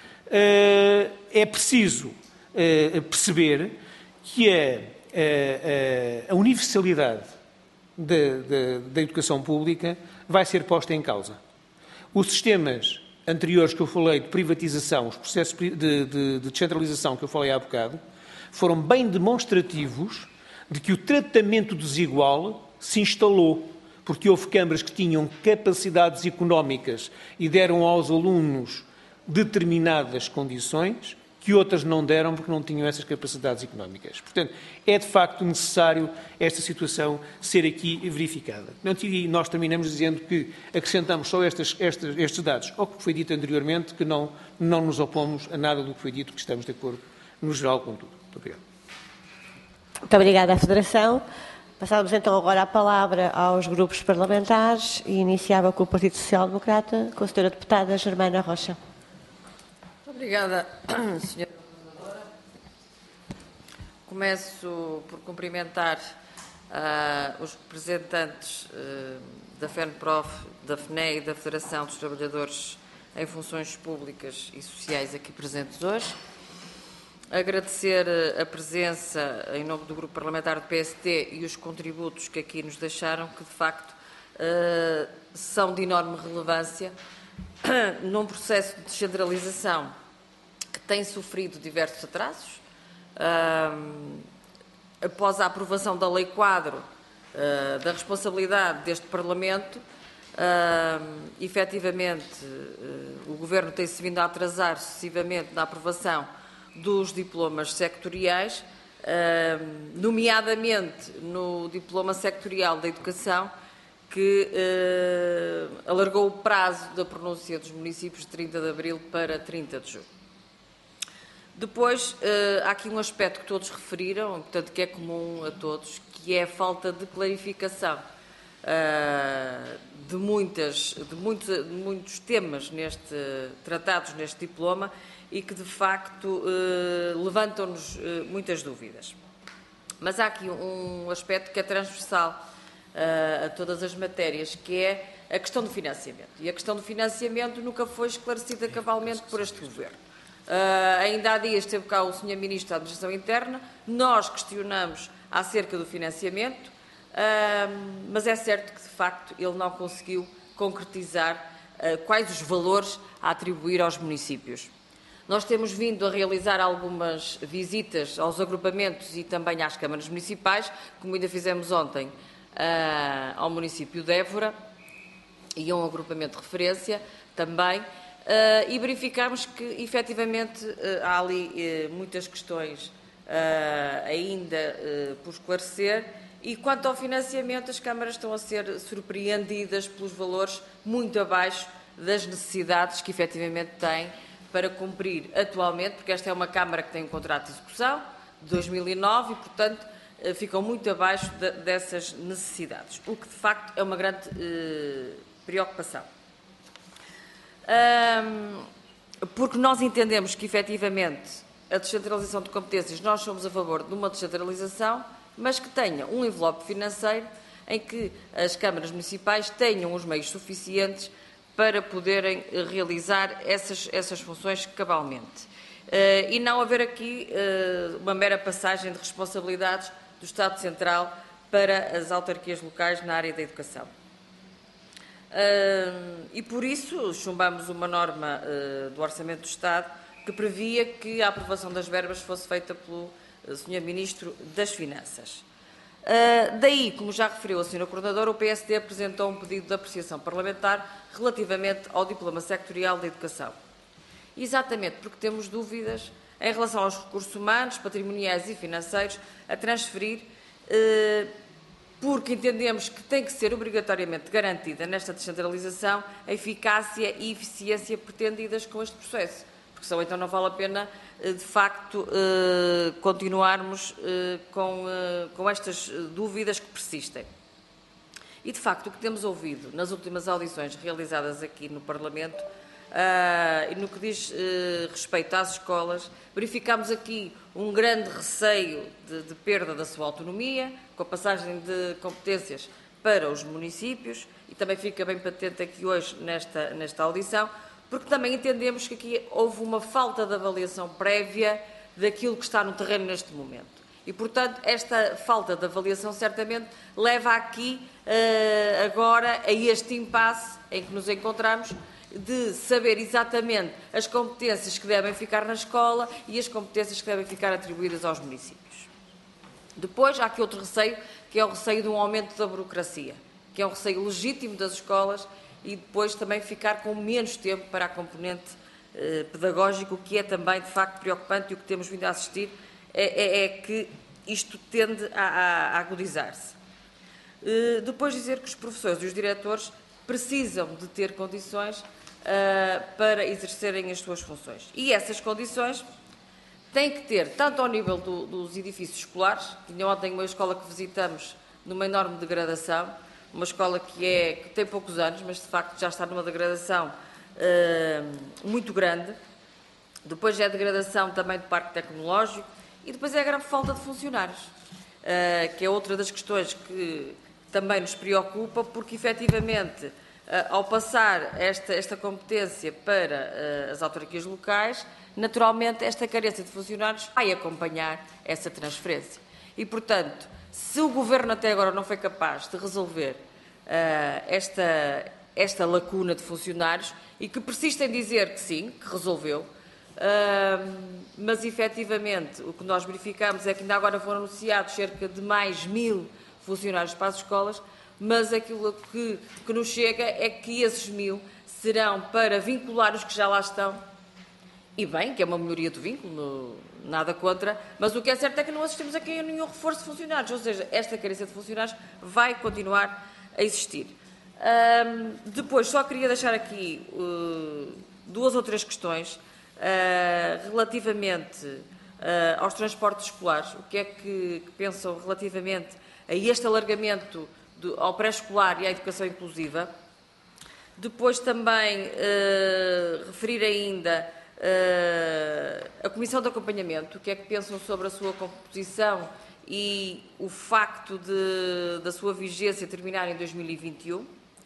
é preciso perceber que a universalidade da educação pública vai ser posta em causa. Os sistemas anteriores que eu falei de privatização, os processos de descentralização que eu falei há bocado, foram bem demonstrativos de que o tratamento desigual se instalou, porque houve câmaras que tinham capacidades económicas e deram aos alunos determinadas condições que outras não deram porque não tinham essas capacidades económicas. Portanto, é de facto necessário esta situação ser aqui verificada. E nós terminamos dizendo que acrescentamos só estes dados ao que foi dito anteriormente, que não nos opomos a nada do que foi dito, que estamos de acordo no geral com tudo. Muito obrigado. Muito obrigada à Federação. Passávamos então agora a palavra aos grupos parlamentares e iniciava com o Partido Social Democrata, com a Sra. Deputada Germana Rocha. Obrigada, Sra. Governadora. Começo por cumprimentar os representantes da FENPROF, da FNE e da Federação dos Trabalhadores em Funções Públicas e Sociais aqui presentes hoje. Agradecer a presença em nome do Grupo Parlamentar do PST e os contributos que aqui nos deixaram, que de facto são de enorme relevância num processo de descentralização que tem sofrido diversos atrasos. Após a aprovação da Lei Quadro da responsabilidade deste Parlamento, efetivamente o Governo tem-se vindo a atrasar sucessivamente na aprovação dos diplomas sectoriais, nomeadamente no diploma sectorial da Educação, que alargou o prazo da pronúncia dos municípios de 30 de abril para 30 de julho. Depois, há aqui um aspecto que todos referiram, portanto, que é comum a todos, que é a falta de clarificação de muitos temas tratados neste diploma e que, de facto, levantam-nos muitas dúvidas. Mas há aqui um aspecto que é transversal a todas as matérias, que é a questão do financiamento. E a questão do financiamento nunca foi esclarecida cabalmente por este Governo. Ainda há dias esteve cá o Sr. Ministro da Administração Interna, nós questionamos acerca do financiamento, mas é certo que, de facto, ele não conseguiu concretizar quais os valores a atribuir aos municípios. Nós temos vindo a realizar algumas visitas aos agrupamentos e também às câmaras municipais, como ainda fizemos ontem ao município de Évora e a um agrupamento de referência também, e verificamos que, efetivamente, há ali muitas questões ainda por esclarecer e, quanto ao financiamento, as câmaras estão a ser surpreendidas pelos valores muito abaixo das necessidades que, efetivamente, têm para cumprir atualmente, porque esta é uma Câmara que tem um contrato de execução de 2009 e, portanto, ficam muito abaixo dessas necessidades, o que, de facto, é uma grande preocupação. Porque nós entendemos que, efetivamente, a descentralização de competências, nós somos a favor de uma descentralização, mas que tenha um envelope financeiro em que as câmaras municipais tenham os meios suficientes para poderem realizar essas funções cabalmente. E não haver aqui uma mera passagem de responsabilidades do Estado Central para as autarquias locais na área da educação. E por isso chumbamos uma norma do Orçamento do Estado que previa que a aprovação das verbas fosse feita pelo Sr. Ministro das Finanças. Daí, como já referiu a Sra. Coordenadora, o PSD apresentou um pedido de apreciação parlamentar relativamente ao diploma sectorial da Educação. Exatamente porque temos dúvidas em relação aos recursos humanos, patrimoniais e financeiros a transferir, porque entendemos que tem que ser obrigatoriamente garantida nesta descentralização a eficácia e eficiência pretendidas com este processo, porque senão então não vale a pena, de facto, continuarmos com estas dúvidas que persistem. E, de facto, o que temos ouvido nas últimas audições realizadas aqui no Parlamento, e no que diz respeito às escolas, verificamos aqui um grande receio de perda da sua autonomia, com a passagem de competências para os municípios, e também fica bem patente aqui hoje nesta audição, porque também entendemos que aqui houve uma falta de avaliação prévia daquilo que está no terreno neste momento. E, portanto, esta falta de avaliação certamente leva aqui agora a este impasse em que nos encontramos, de saber exatamente as competências que devem ficar na escola e as competências que devem ficar atribuídas aos municípios. Depois, há aqui outro receio, que é o receio de um aumento da burocracia, que é um receio legítimo das escolas, e depois também ficar com menos tempo para a componente pedagógica, o que é também, de facto, preocupante, e o que temos vindo a assistir é que isto tende a agudizar-se. Depois dizer que os professores e os diretores precisam de ter condições para exercerem as suas funções. E essas condições têm que ter, tanto ao nível dos edifícios escolares, tinha ontem uma escola que visitamos numa enorme degradação, uma escola que tem poucos anos, mas de facto já está numa degradação muito grande. Depois é a degradação também do parque tecnológico e depois é a grave falta de funcionários, que é outra das questões que também nos preocupa, porque efetivamente, ao passar esta competência para as autarquias locais, naturalmente esta carência de funcionários vai acompanhar essa transferência. E, portanto, se o Governo até agora não foi capaz de resolver esta lacuna de funcionários, e que persiste em dizer que sim, que resolveu, mas efetivamente o que nós verificamos é que ainda agora foram anunciados cerca de mais 1000 funcionários para as escolas, mas aquilo que nos chega é que esses 1000 serão para vincular os que já lá estão, e bem, que é uma melhoria do vínculo, nada contra, mas o que é certo é que não assistimos aqui a nenhum reforço de funcionários, ou seja, esta carência de funcionários vai continuar a existir. Depois, só queria deixar aqui 2 ou 3 questões relativamente aos transportes escolares. O que é que pensam relativamente a este alargamento ao pré-escolar e à educação inclusiva? Depois também referir ainda a Comissão de Acompanhamento. O que é que pensam sobre a sua composição e o facto da sua vigência terminar em 2021?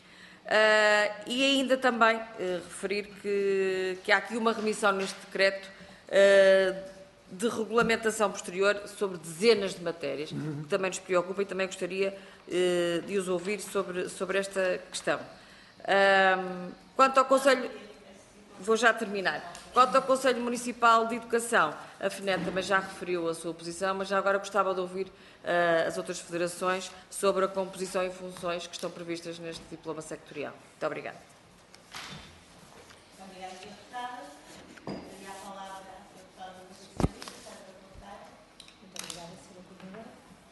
E ainda também referir que há aqui uma remissão neste decreto de regulamentação posterior sobre dezenas de matérias, que também nos preocupa e também gostaria de os ouvir sobre esta questão. Quanto ao Conselho... Vou já terminar. Quanto ao Conselho Municipal de Educação, a FNET também já referiu a sua posição, mas já agora gostava de ouvir as outras federações sobre a composição e funções que estão previstas neste diploma sectorial. Muito obrigada. Obrigada, deputada. Daria a palavra à deputada do Socialista, Sandra Monteiro. Muito obrigada, Sra. Coordenadora.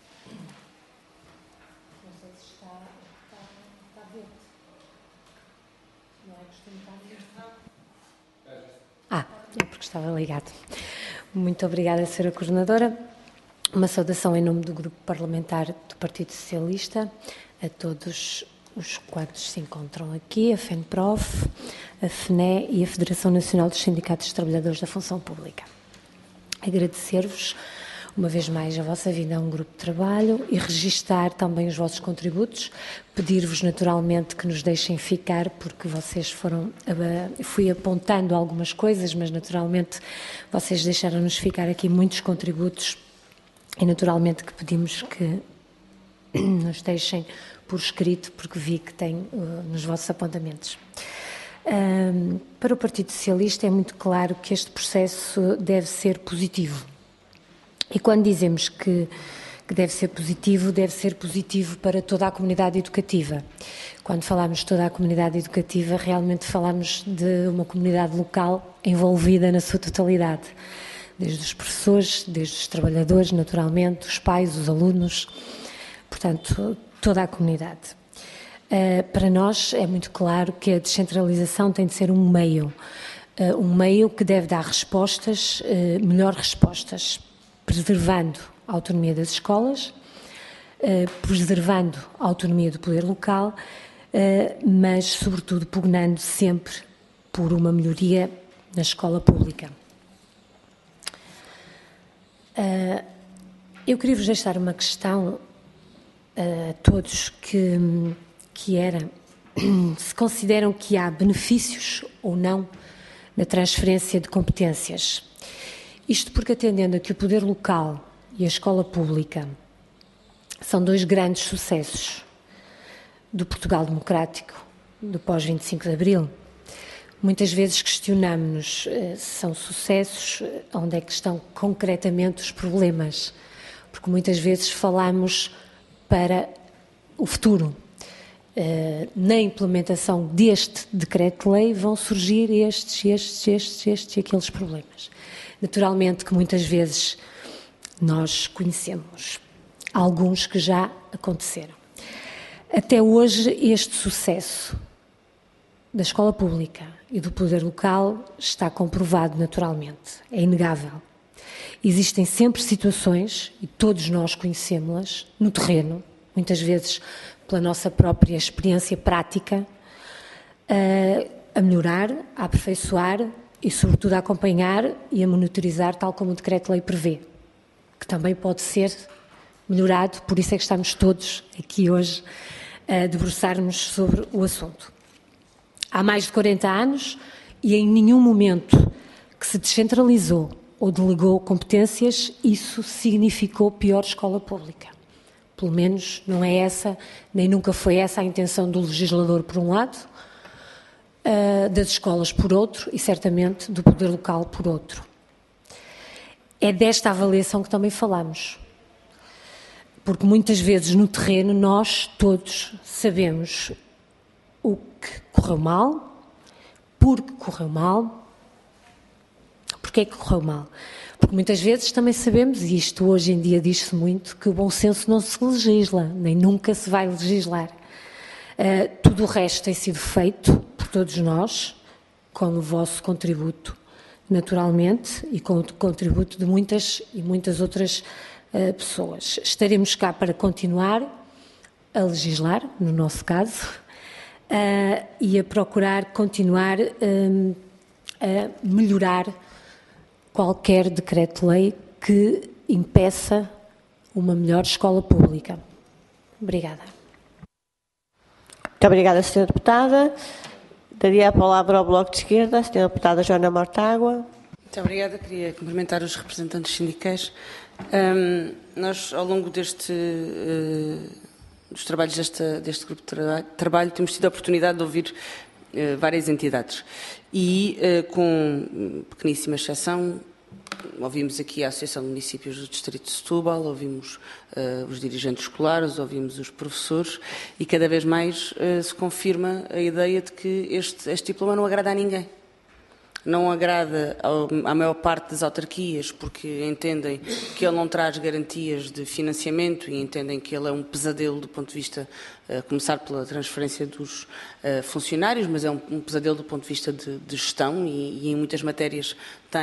Não sei se está verde. Não é costume estar verde. É porque estava ligado. Muito obrigada, Sra. Coordenadora. Uma saudação em nome do Grupo Parlamentar do Partido Socialista a todos os quantos se encontram aqui, a FENPROF, a FNE e a Federação Nacional dos Sindicatos de Trabalhadores da Função Pública. Agradecer-vos uma vez mais a vossa vinda a um grupo de trabalho e registar também os vossos contributos, pedir-vos naturalmente que nos deixem ficar, porque vocês fui apontando algumas coisas, mas naturalmente vocês deixaram-nos ficar aqui muitos contributos e naturalmente que pedimos que nos deixem por escrito, porque vi que tem nos vossos apontamentos. Para o Partido Socialista é muito claro que este processo deve ser positivo. E quando dizemos que deve ser positivo para toda a comunidade educativa. Quando falamos de toda a comunidade educativa, realmente falamos de uma comunidade local envolvida na sua totalidade. Desde os professores, desde os trabalhadores, naturalmente, os pais, os alunos, portanto, toda a comunidade. Para nós é muito claro que a descentralização tem de ser um meio que deve dar respostas, melhores respostas, preservando a autonomia das escolas, preservando a autonomia do poder local, mas, sobretudo, pugnando sempre por uma melhoria na escola pública. Eu queria vos deixar uma questão a todos que era se consideram que há benefícios ou não na transferência de competências. Isto porque, atendendo a que o poder local e a escola pública são 2 grandes sucessos do Portugal democrático, do pós-25 de Abril, muitas vezes questionamos-nos se são sucessos, onde é que estão concretamente os problemas, porque muitas vezes falamos para o futuro. Na implementação deste decreto-lei vão surgir estes e aqueles problemas. Naturalmente que muitas vezes nós conhecemos alguns que já aconteceram. Até hoje este sucesso da escola pública e do poder local está comprovado naturalmente, é inegável. Existem sempre situações, e todos nós conhecemos-las, no terreno, muitas vezes pela nossa própria experiência prática, a melhorar, a aperfeiçoar e, sobretudo, a acompanhar e a monitorizar, tal como o decreto-lei prevê. que também pode ser melhorado, por isso é que estamos todos aqui hoje a debruçar-nos sobre o assunto. Há mais de 40 anos e em nenhum momento que se descentralizou ou delegou competências, isso significou pior escola pública. Pelo menos não é essa, nem nunca foi essa a intenção do legislador, por um lado, das escolas por outro e certamente do poder local por outro. É desta avaliação que também falamos. Porque muitas vezes no terreno nós todos sabemos o que correu mal, porque correu mal, porque é que correu mal. Porque muitas vezes também sabemos, e isto hoje em dia diz-se muito, que o bom senso não se legisla, nem nunca se vai legislar. Tudo o resto tem sido feito por todos nós, com o vosso contributo, naturalmente, e com o contributo de muitas e muitas outras pessoas. Estaremos cá para continuar a legislar, no nosso caso, e a procurar continuar a melhorar qualquer decreto-lei que impeça uma melhor escola pública. Obrigada. Muito obrigada, Sra. Deputada. Daria a palavra ao Bloco de Esquerda, a Sra. Deputada Joana Mortágua. Muito obrigada. Queria cumprimentar os representantes sindicais. Nós, ao longo dos trabalhos deste grupo de trabalho, temos tido a oportunidade de ouvir várias entidades e, com pequeníssima exceção, ouvimos aqui a Associação de Municípios do Distrito de Setúbal, ouvimos os dirigentes escolares, ouvimos os professores e cada vez mais se confirma a ideia de que este diploma não agrada a ninguém. Não agrada à maior parte das autarquias porque entendem que ele não traz garantias de financiamento e entendem que ele é um pesadelo do ponto de vista, a começar pela transferência dos funcionários, mas é um pesadelo do ponto de vista de gestão e em muitas matérias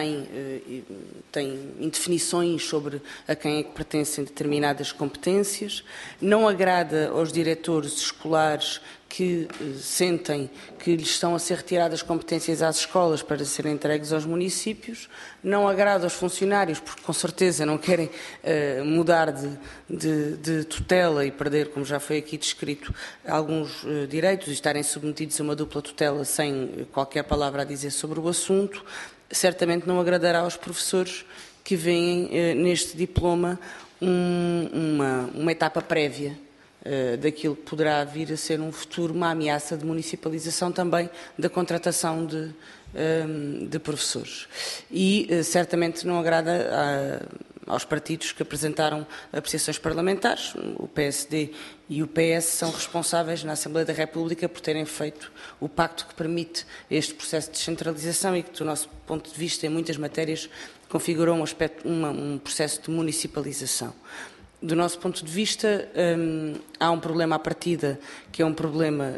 tem indefinições sobre a quem é que pertencem determinadas competências. Não agrada aos diretores escolares que sentem que lhes estão a ser retiradas competências às escolas para serem entregues aos municípios, não agrada aos funcionários, porque com certeza não querem mudar de tutela e perder, como já foi aqui descrito, alguns direitos e estarem submetidos a uma dupla tutela sem qualquer palavra a dizer sobre o assunto. Certamente não agradará aos professores que veem neste diploma uma etapa prévia daquilo que poderá vir a ser um futuro, uma ameaça de municipalização também da contratação de professores. E certamente não agrada aos partidos que apresentaram apreciações parlamentares. O PSD e o PS são responsáveis na Assembleia da República por terem feito o pacto que permite este processo de descentralização e que, do nosso ponto de vista, em muitas matérias, configurou um processo de municipalização. Do nosso ponto de vista, há um problema à partida, que é um problema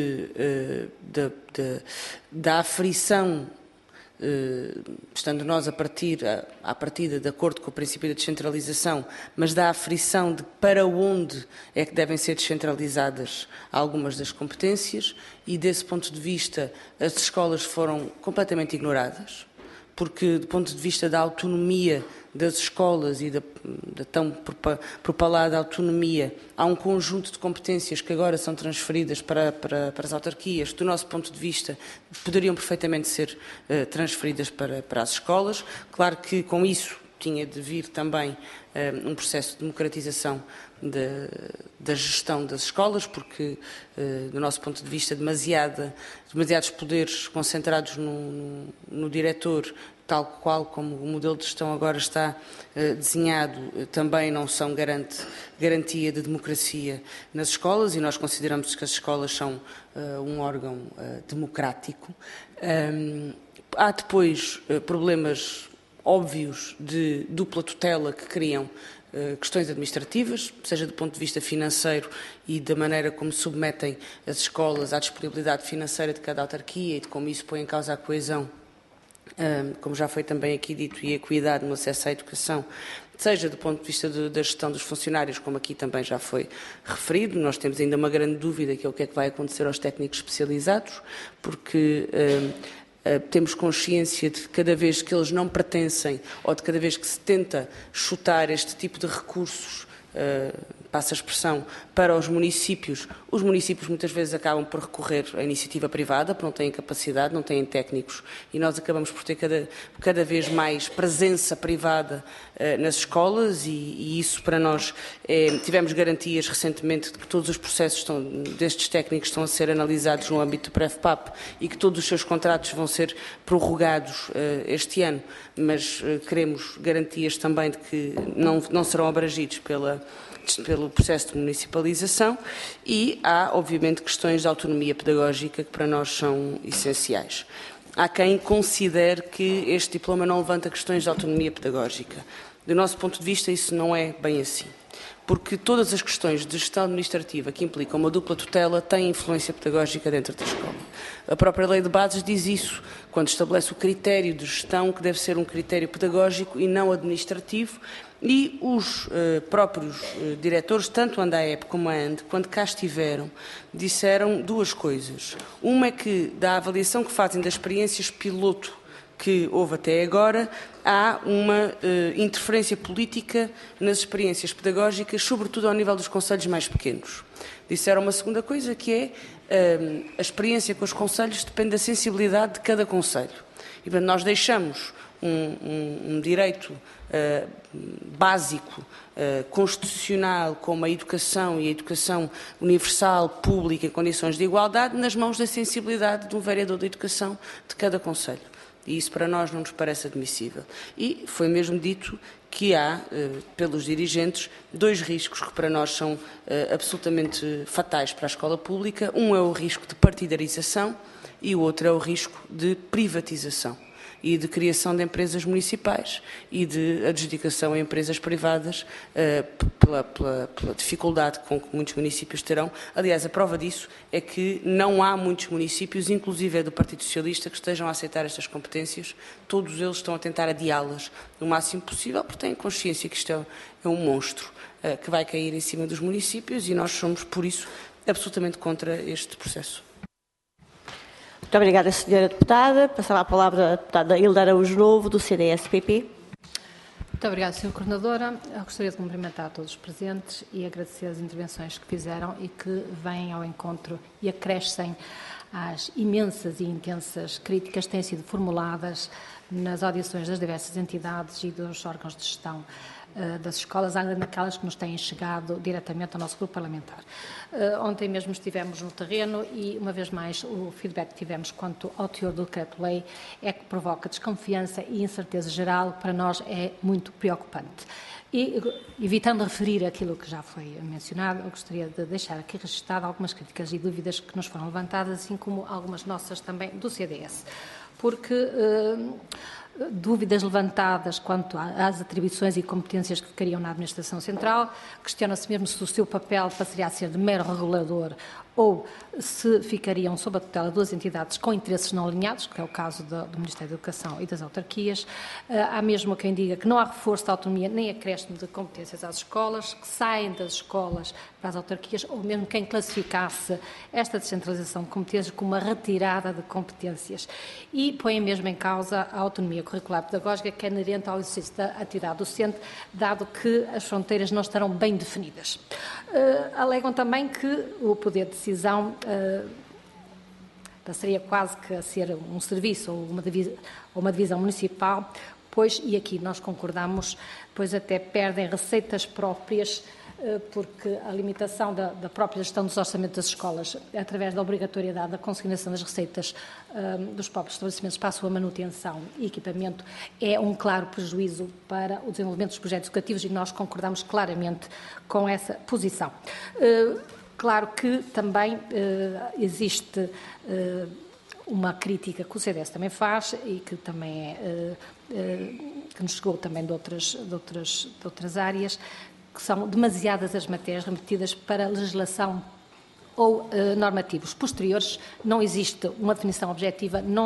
da aflição, estando nós à partida de acordo com o princípio da descentralização, mas da aflição de para onde é que devem ser descentralizadas algumas das competências e, desse ponto de vista, as escolas foram completamente ignoradas, porque, do ponto de vista da autonomia das escolas e da tão propalada autonomia, há um conjunto de competências que agora são transferidas para as autarquias, que, do nosso ponto de vista, poderiam perfeitamente ser transferidas para as escolas. Claro que, com isso, tinha de vir também um processo de democratização da gestão das escolas, porque, do nosso ponto de vista, demasiados poderes concentrados no diretor, tal qual como o modelo de gestão agora está desenhado, também não são garantia de democracia nas escolas, e nós consideramos que as escolas são um órgão democrático. Há depois problemas óbvios de dupla tutela que criam questões administrativas, seja do ponto de vista financeiro e da maneira como submetem as escolas à disponibilidade financeira de cada autarquia e de como isso põe em causa a coesão, como já foi também aqui dito, e a equidade no acesso à educação, seja do ponto de vista da gestão dos funcionários, como aqui também já foi referido. Nós temos ainda uma grande dúvida, que é o que é que vai acontecer aos técnicos especializados, porque Temos consciência de cada vez que eles não pertencem ou de cada vez que se tenta chutar este tipo de recursos, passa a expressão, para os municípios muitas vezes acabam por recorrer à iniciativa privada, porque não têm capacidade, não têm técnicos, e nós acabamos por ter cada vez mais presença privada nas escolas, e isso para nós tivemos garantias recentemente de que todos os processos destes técnicos estão a ser analisados no âmbito do PREFPAP e que todos os seus contratos vão ser prorrogados este ano, mas queremos garantias também de que não serão abrangidos pelo processo de municipalização, e há, obviamente, questões de autonomia pedagógica que para nós são essenciais. Há quem considere que este diploma não levanta questões de autonomia pedagógica. Do nosso ponto de vista, isso não é bem assim, porque todas as questões de gestão administrativa que implicam uma dupla tutela têm influência pedagógica dentro da escola. A própria Lei de Bases diz isso, quando estabelece o critério de gestão, que deve ser um critério pedagógico e não administrativo, e os próprios diretores, tanto a ANDAEP como a ANDE, quando cá estiveram, disseram duas coisas. Uma é que, da avaliação que fazem das experiências piloto que houve até agora, há uma interferência política nas experiências pedagógicas, sobretudo ao nível dos concelhos mais pequenos. Disseram uma segunda coisa, que é a experiência com os concelhos depende da sensibilidade de cada concelho. E, portanto, nós deixamos um direito básico, constitucional, como a educação e a educação universal, pública, em condições de igualdade, nas mãos da sensibilidade de um vereador de educação de cada concelho. E isso para nós não nos parece admissível. E foi mesmo dito que há, pelos dirigentes, dois riscos que para nós são absolutamente fatais para a escola pública. Um é o risco de partidarização e o outro é o risco de privatização e de criação de empresas municipais e de adjudicação a empresas privadas pela dificuldade com que muitos municípios terão. Aliás, a prova disso é que não há muitos municípios, inclusive do Partido Socialista, que estejam a aceitar estas competências. Todos eles estão a tentar adiá-las o máximo possível, porque têm consciência que isto é um monstro que vai cair em cima dos municípios, e nós somos, por isso, absolutamente contra este processo. Muito obrigada, Sra. Deputada. Passava a palavra à deputada Hilda Araújo Novo, do CDS-PP. Muito obrigada, Sra. Coordenadora. Eu gostaria de cumprimentar todos os presentes e agradecer as intervenções que fizeram e que vêm ao encontro e acrescem às imensas e intensas críticas que têm sido formuladas nas audições das diversas entidades e dos órgãos de gestão das escolas, ainda naquelas que nos têm chegado diretamente ao nosso grupo parlamentar. Ontem mesmo estivemos no terreno e, uma vez mais, o feedback que tivemos quanto ao teor do decreto-lei é que provoca desconfiança e incerteza geral, para nós é muito preocupante. E, evitando referir aquilo que já foi mencionado, eu gostaria de deixar aqui registado algumas críticas e dúvidas que nos foram levantadas, assim como algumas nossas também do CDS, porque dúvidas levantadas quanto às atribuições e competências que ficariam na Administração Central, questiona-se mesmo se o seu papel passaria a ser de mero regulador ou se ficariam sob a tutela de duas entidades com interesses não alinhados, que é o caso do Ministério da Educação e das autarquias. Há mesmo quem diga que não há reforço da autonomia nem acréscimo de competências às escolas, que saem das escolas para as autarquias, ou mesmo quem classificasse esta descentralização de competências como uma retirada de competências. E põe mesmo em causa a autonomia curricular pedagógica, que é inerente ao exercício da atividade docente, dado que as fronteiras não estarão bem definidas. Alegam também que o poder de decisão passaria quase que a ser um serviço ou uma divisão municipal, pois, e aqui nós concordamos, pois até perdem receitas próprias, porque a limitação da própria gestão dos orçamentos das escolas, através da obrigatoriedade da consignação das receitas dos próprios estabelecimentos para a sua manutenção e equipamento, é um claro prejuízo para o desenvolvimento dos projetos educativos, e nós concordamos claramente com essa posição. Claro que também existe uma crítica que o CDS também faz e que também que nos chegou também de outras áreas, que são demasiadas as matérias remetidas para legislação ou normativos posteriores. Não existe uma definição objetiva, não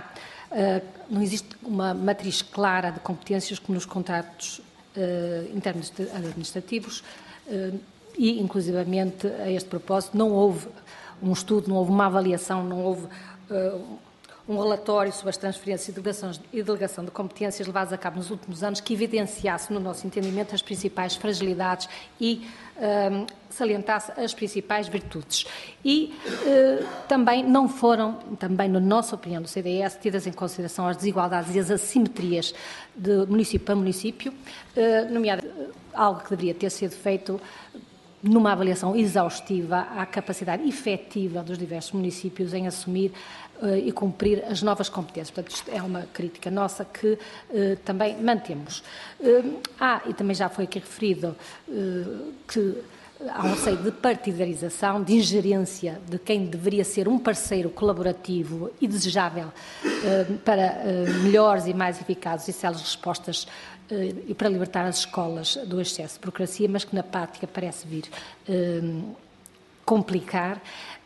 existe uma matriz clara de competências como nos contratos internos administrativos e, inclusivamente, a este propósito, não houve um estudo, não houve uma avaliação, não houve um relatório sobre as transferências e delegação de competências levadas a cabo nos últimos anos que evidenciasse, no nosso entendimento, as principais fragilidades e salientasse as principais virtudes. E também não foram, também na nossa opinião do CDS, tidas em consideração as desigualdades e as assimetrias de município para município, nomeadamente algo que deveria ter sido feito numa avaliação exaustiva à capacidade efetiva dos diversos municípios em assumir e cumprir as novas competências. Portanto, isto é uma crítica nossa que também mantemos. E também já foi aqui referido que há um receio de partidarização, de ingerência de quem deveria ser um parceiro colaborativo e desejável para melhores e mais eficazes e céleres respostas e para libertar as escolas do excesso de burocracia, mas que na prática parece vir complicar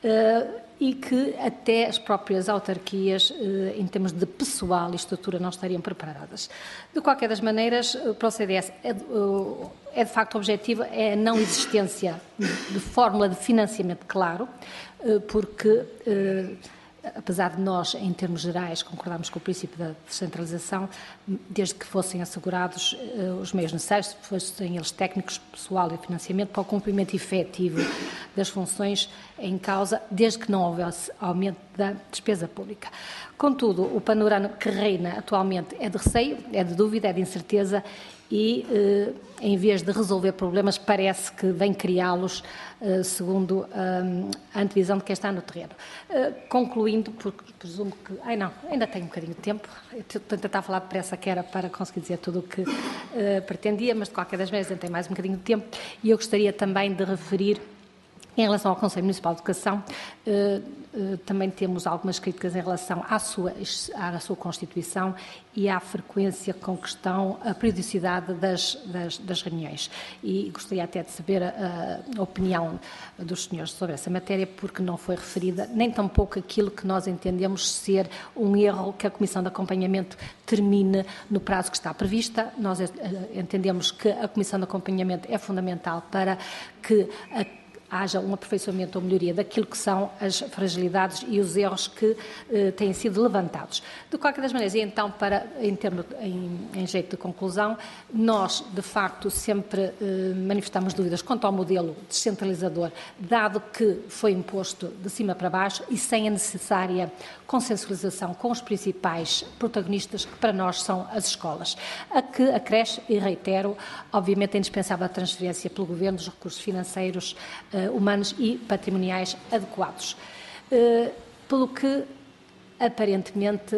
e que até as próprias autarquias, em termos de pessoal e estrutura, não estariam preparadas. De qualquer das maneiras, para o CDS é de facto objetivo é a não existência de fórmula de financiamento claro, porque apesar de nós, em termos gerais, concordarmos com o princípio da descentralização, desde que fossem assegurados os meios necessários, fossem eles técnicos, pessoal e financiamento, para o cumprimento efetivo das funções em causa, desde que não houvesse aumento da despesa pública. Contudo, o panorama que reina atualmente é de receio, é de dúvida, é de incerteza e, em vez de resolver problemas, parece que vem criá-los, segundo a antevisão de quem está no terreno. Concluindo, porque presumo que... ainda tenho um bocadinho de tempo, estou a tentar falar depressa que era para conseguir dizer tudo o que pretendia, mas de qualquer das maneiras ainda tenho mais um bocadinho de tempo e eu gostaria também de referir, em relação ao Conselho Municipal de Educação, também temos algumas críticas em relação à sua constituição e à frequência com que estão a periodicidade das reuniões. E gostaria até de saber a opinião dos senhores sobre essa matéria, porque não foi referida nem tampouco aquilo que nós entendemos ser um erro que a Comissão de Acompanhamento termine no prazo que está prevista. Nós entendemos que a Comissão de Acompanhamento é fundamental para que haja um aperfeiçoamento ou melhoria daquilo que são as fragilidades e os erros que têm sido levantados. De qualquer das maneiras, e então, em jeito de conclusão, nós, de facto, sempre manifestamos dúvidas quanto ao modelo descentralizador, dado que foi imposto de cima para baixo e sem a necessária consensualização com os principais protagonistas, que para nós são as escolas. A que acresce, e reitero, obviamente é indispensável a transferência pelo Governo dos recursos financeiros, humanos e patrimoniais adequados. Pelo que, aparentemente,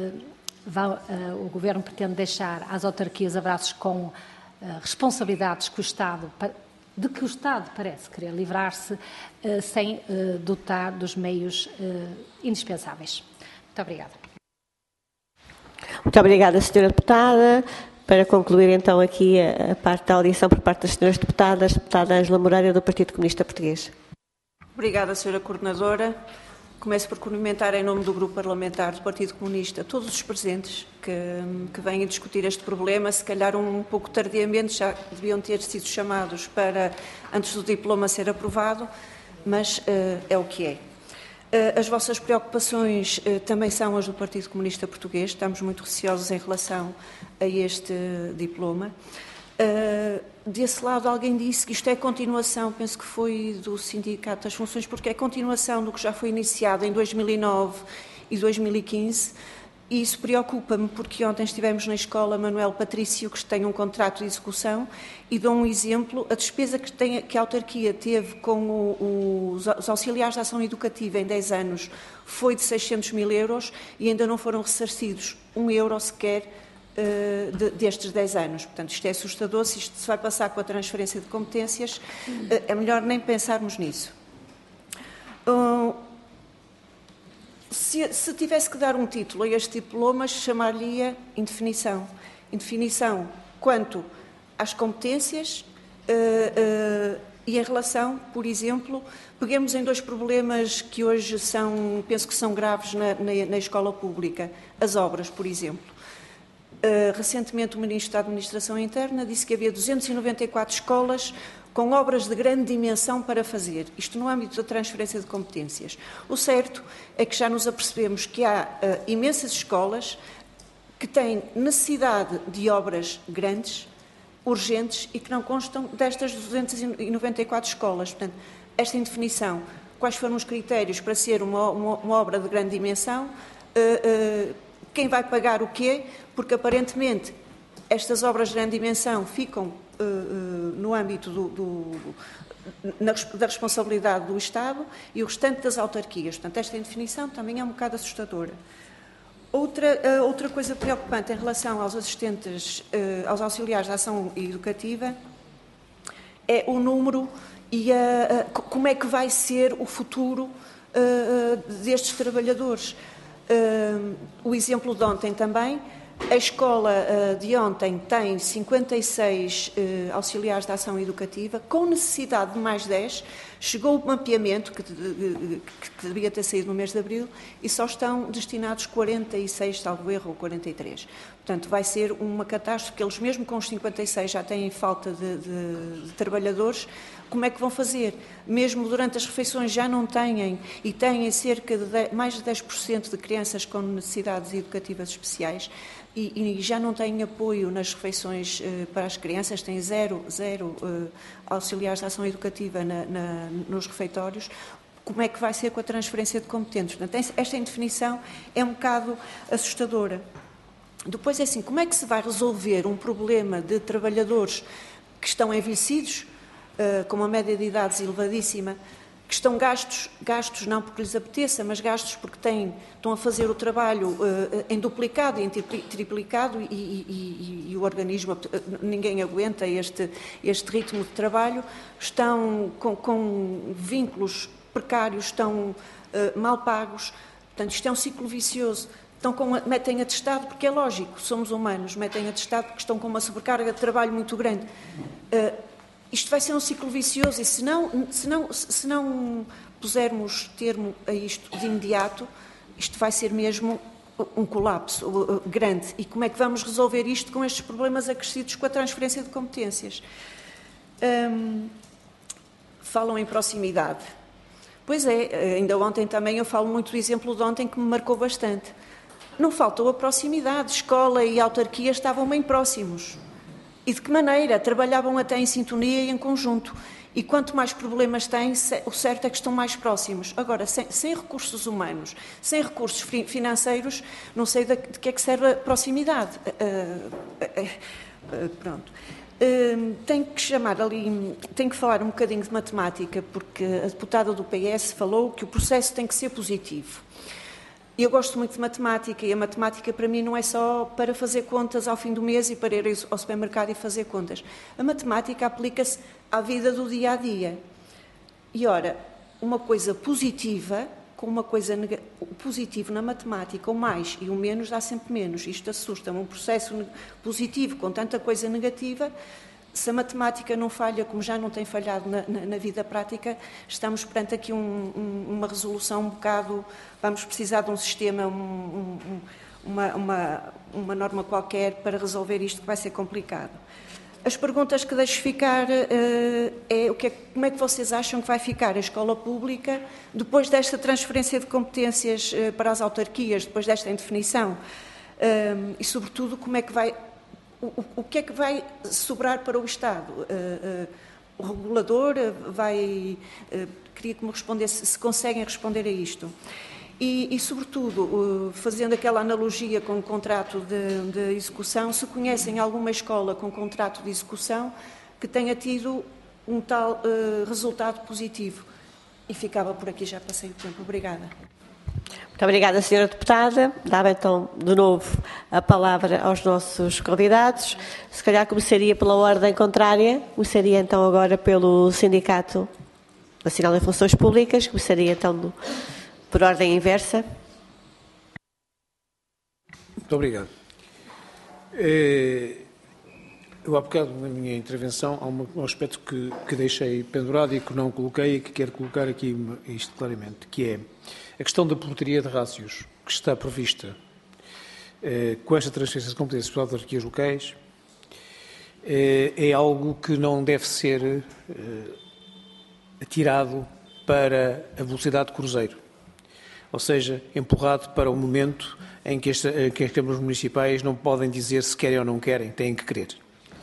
o Governo pretende deixar às autarquias abraços com responsabilidades de que o Estado parece querer livrar-se, sem dotar dos meios indispensáveis. Muito obrigada. Muito obrigada, Sra. Deputada. Para concluir, então, aqui a parte da audição por parte das senhoras deputadas, deputada Ângela Moreira, do Partido Comunista Português. Obrigada, Sra. Coordenadora. Começo por cumprimentar, em nome do Grupo Parlamentar do Partido Comunista, todos os presentes que vêm discutir este problema. Se calhar um pouco tardiamente, já deviam ter sido chamados para antes do diploma ser aprovado, mas é o que é. As vossas preocupações também são as do Partido Comunista Português. Estamos muito receosos em relação a este diploma. Desse lado, alguém disse que isto é continuação, penso que foi do Sindicato das Funções, porque é continuação do que já foi iniciado em 2009 e 2015. E isso preocupa-me, porque ontem estivemos na escola Manuel Patrício, que tem um contrato de execução, e dou um exemplo: a despesa que a autarquia teve com os auxiliares de ação educativa em 10 anos foi de 600 mil euros e ainda não foram ressarcidos €1 sequer destes 10 anos. Portanto, isto é assustador. Se isto se vai passar com a transferência de competências, é melhor nem pensarmos nisso. Se tivesse que dar um título a este diploma, chamar-lhe-ia indefinição. Indefinição quanto às competências e em relação, por exemplo, peguemos em dois problemas que hoje penso que são graves na escola pública. As obras, por exemplo. Recentemente, o Ministro da Administração Interna disse que havia 294 escolas com obras de grande dimensão para fazer, isto no âmbito da transferência de competências. O certo é que já nos apercebemos que há imensas escolas que têm necessidade de obras grandes, urgentes e que não constam destas 294 escolas. Portanto, esta indefinição, quais foram os critérios para ser uma obra de grande dimensão, quem vai pagar o quê, porque aparentemente estas obras de grande dimensão ficam no âmbito da responsabilidade do Estado e o restante das autarquias. Portanto, esta indefinição também é um bocado assustadora. Outra coisa preocupante em relação aos assistentes, aos auxiliares de ação educativa, é o número e como é que vai ser o futuro destes trabalhadores. O exemplo de ontem também, a escola de ontem tem 56 auxiliares de ação educativa, com necessidade de mais 10, chegou o mapeamento, que devia ter saído no mês de abril, e só estão destinados 46, salvo erro, ou 43. Portanto, vai ser uma catástrofe, porque eles mesmo com os 56 já têm falta de trabalhadores. Como é que vão fazer? Mesmo durante as refeições já não têm, e têm cerca de mais de 10% de crianças com necessidades educativas especiais, e já não têm apoio nas refeições para as crianças, têm zero auxiliares de ação educativa nos refeitórios. Como é que vai ser com a transferência de competentes? Portanto, esta indefinição é um bocado assustadora. Depois é assim, como é que se vai resolver um problema de trabalhadores que estão envelhecidos, com uma média de idades elevadíssima, que estão gastos não porque lhes apeteça, mas gastos porque estão a fazer o trabalho em duplicado e em triplicado e o organismo, ninguém aguenta este ritmo de trabalho, estão com vínculos precários, estão mal pagos, portanto isto é um ciclo vicioso. Metem atestado, porque é lógico, somos humanos, metem atestado porque estão com uma sobrecarga de trabalho muito grande. Isto vai ser um ciclo vicioso e se não pusermos termo a isto de imediato, isto vai ser mesmo um colapso grande. E como é que vamos resolver isto com estes problemas acrescidos com a transferência de competências? Falam em proximidade. Pois é, ainda ontem também eu falo muito do exemplo de ontem que me marcou bastante. Não faltou a proximidade. Escola e autarquia estavam bem próximos. E de que maneira? Trabalhavam até em sintonia e em conjunto. E quanto mais problemas têm, o certo é que estão mais próximos. Agora, sem recursos humanos, sem recursos financeiros, não sei de que é que serve a proximidade. Pronto. Tenho que falar um bocadinho de matemática, porque a deputada do PS falou que o processo tem que ser positivo. Eu gosto muito de matemática e a matemática para mim não é só para fazer contas ao fim do mês e para ir ao supermercado e fazer contas. A matemática aplica-se à vida do dia a dia. E ora, uma coisa positiva com uma coisa positivo na matemática, o mais e o menos dá sempre menos. Isto assusta-me. Um processo positivo com tanta coisa negativa, se a matemática não falha, como já não tem falhado na vida prática, estamos perante aqui uma resolução um bocado... Vamos precisar de um sistema, uma norma qualquer para resolver isto, que vai ser complicado. As perguntas que deixo ficar como é que vocês acham que vai ficar a escola pública depois desta transferência de competências para as autarquias, depois desta indefinição? E, sobretudo, como é que vai... O que é que vai sobrar para o Estado? O regulador queria que me respondesse se conseguem responder a isto. E sobretudo, fazendo aquela analogia com o contrato de execução, se conhecem alguma escola com contrato de execução que tenha tido um tal resultado positivo. E ficava por aqui, já passei o tempo. Obrigada. Muito obrigada, Sra. Deputada. Dava então de novo a palavra aos nossos convidados. Se calhar começaria pela ordem contrária, começaria então agora pelo Sindicato Nacional de Funções Públicas, começaria então por ordem inversa. Muito obrigado. Eu há bocado na minha intervenção há um aspecto que deixei pendurado e que não coloquei e que quero colocar aqui isto claramente, que é a questão da portaria de rácios que está prevista com esta transferência de competências para as autarquias locais é algo que não deve ser atirado para a velocidade de cruzeiro, ou seja, empurrado para o momento em que as câmaras municipais não podem dizer se querem ou não querem, têm que querer.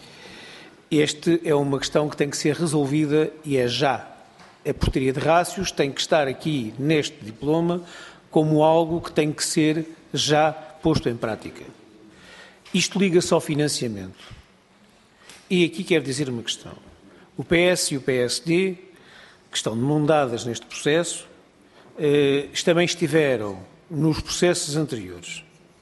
Esta é uma questão que tem que ser resolvida e é já. A portaria de rácios tem que estar aqui neste diploma como algo que tem que ser já posto em prática. Isto liga-se ao financiamento. E aqui quero dizer uma questão. O PS e o PSD, que estão de mão dadas neste processo, também estiveram nos processos anteriores.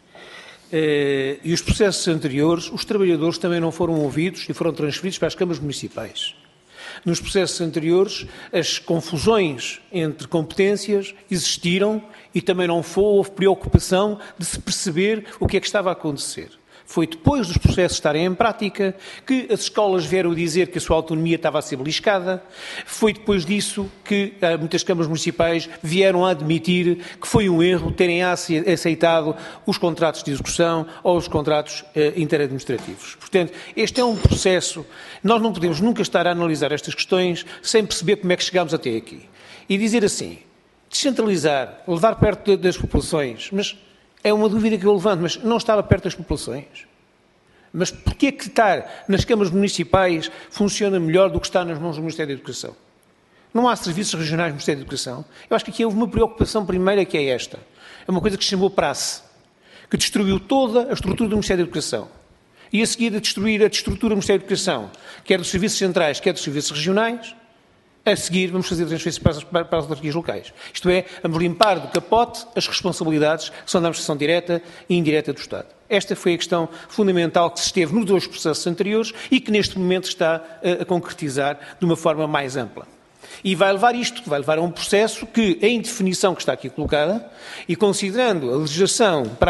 E os processos anteriores, os trabalhadores também não foram ouvidos e foram transferidos para as câmaras municipais. Nos processos anteriores, as confusões entre competências existiram e também não houve preocupação de se perceber o que é que estava a acontecer. Foi depois dos processos estarem em prática que as escolas vieram dizer que a sua autonomia estava a ser beliscada. Foi depois disso que muitas câmaras municipais vieram a admitir que foi um erro terem aceitado os contratos de execução ou os contratos interadministrativos. Portanto, este é um processo. Nós não podemos nunca estar a analisar estas questões sem perceber como é que chegámos até aqui. E dizer assim, descentralizar, levar perto das populações, mas é uma dúvida que eu levanto, mas não estava perto das populações. Mas porquê que estar nas câmaras municipais funciona melhor do que estar nas mãos do Ministério da Educação? Não há serviços regionais do Ministério da Educação? Eu acho que aqui houve uma preocupação primeira que é esta. É uma coisa que se chamou praxe, que destruiu toda a estrutura do Ministério da Educação. E a seguir a destruir a estrutura do Ministério da Educação, quer dos serviços centrais, quer dos serviços regionais, a seguir vamos fazer transferências para as autarquias locais. Isto é, vamos limpar do capote as responsabilidades que são da administração direta e indireta do Estado. Esta foi a questão fundamental que se esteve nos dois processos anteriores e que neste momento está a concretizar de uma forma mais ampla. E vai levar a um processo que, em definição que está aqui colocada, e considerando a legislação para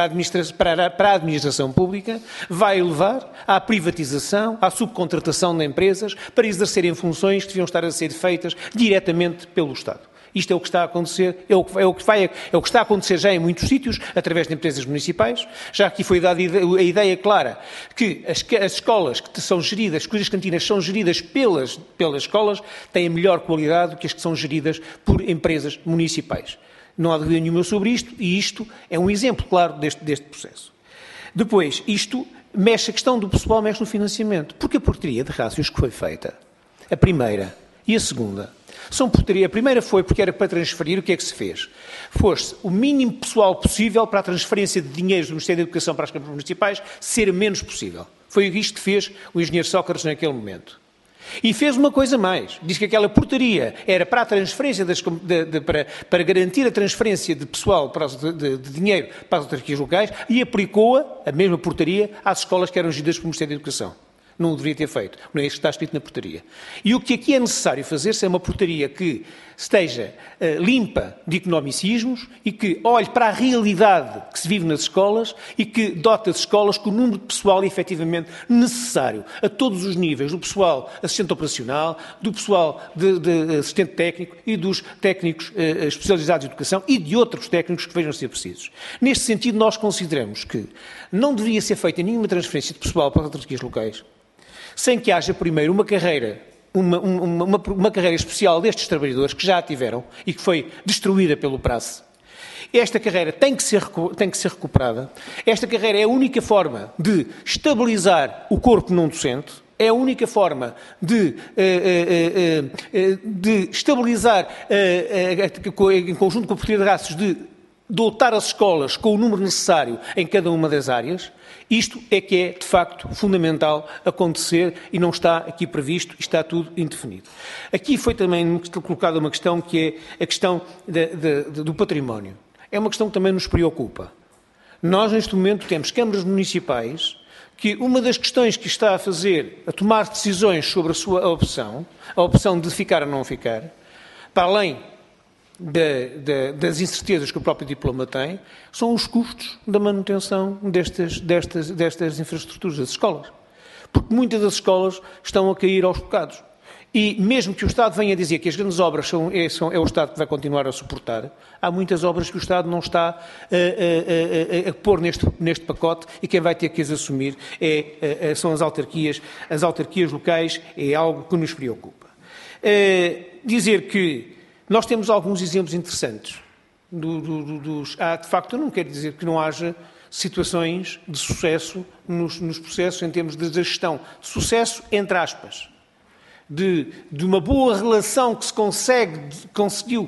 a administração pública, vai levar à privatização, à subcontratação de empresas para exercerem funções que deviam estar a ser feitas diretamente pelo Estado. Isto é o que está a acontecer, é o que está a acontecer já em muitos sítios, através de empresas municipais. Já aqui foi dada a ideia clara que as escolas que são geridas, cujas cantinas são geridas pelas escolas, têm melhor qualidade do que as que são geridas por empresas municipais. Não há dúvida nenhuma sobre isto, e isto é um exemplo claro deste processo. Depois, a questão do pessoal mexe no financiamento, porque a portaria de rácios que foi feita, a primeira e a segunda, a primeira foi porque era para transferir, o que é que se fez? Fosse o mínimo pessoal possível para a transferência de dinheiros do Ministério da Educação para as câmaras municipais ser menos possível. Foi isto que fez o engenheiro Sócrates naquele momento. E fez uma coisa mais. Diz que aquela portaria era para a transferência, para garantir a transferência de pessoal, de dinheiro para as autarquias locais, e aplicou-a, a mesma portaria, às escolas que eram geridas pelo Ministério da Educação. Não o deveria ter feito. Não é isso que está escrito na portaria. E o que aqui é necessário fazer é uma portaria que esteja limpa de economicismos e que olhe para a realidade que se vive nas escolas e que dote as escolas com o número de pessoal efetivamente necessário a todos os níveis, do pessoal assistente operacional, do pessoal de assistente técnico e dos técnicos especializados em educação e de outros técnicos que vejam ser precisos. Neste sentido, nós consideramos que não deveria ser feita nenhuma transferência de pessoal para as autarquias locais sem que haja primeiro uma carreira especial destes trabalhadores que já a tiveram e que foi destruída pelo praxe. Esta carreira tem que ser recuperada. Esta carreira é a única forma de estabilizar o corpo não docente, é a única forma de estabilizar, em conjunto com a portaria de rácios, de dotar as escolas com o número necessário em cada uma das áreas. Isto é que é, de facto, fundamental acontecer e não está aqui previsto, está tudo indefinido. Aqui foi também colocada uma questão que é a questão do património. É uma questão que também nos preocupa. Nós, neste momento, temos câmaras municipais que uma das questões que está a tomar decisões sobre a sua opção, a opção de ficar ou não ficar, para além das incertezas que o próprio diploma tem, são os custos da manutenção destas infraestruturas das escolas. Porque muitas das escolas estão a cair aos bocados. E mesmo que o Estado venha dizer que as grandes obras é o Estado que vai continuar a suportar, há muitas obras que o Estado não está a pôr neste pacote e quem vai ter que as assumir são as autarquias. As autarquias locais é algo que nos preocupa. Dizer que nós temos alguns exemplos interessantes. De facto, eu não quero dizer que não haja situações de sucesso nos processos em termos de gestão. De sucesso, entre aspas. De uma boa relação que se conseguiu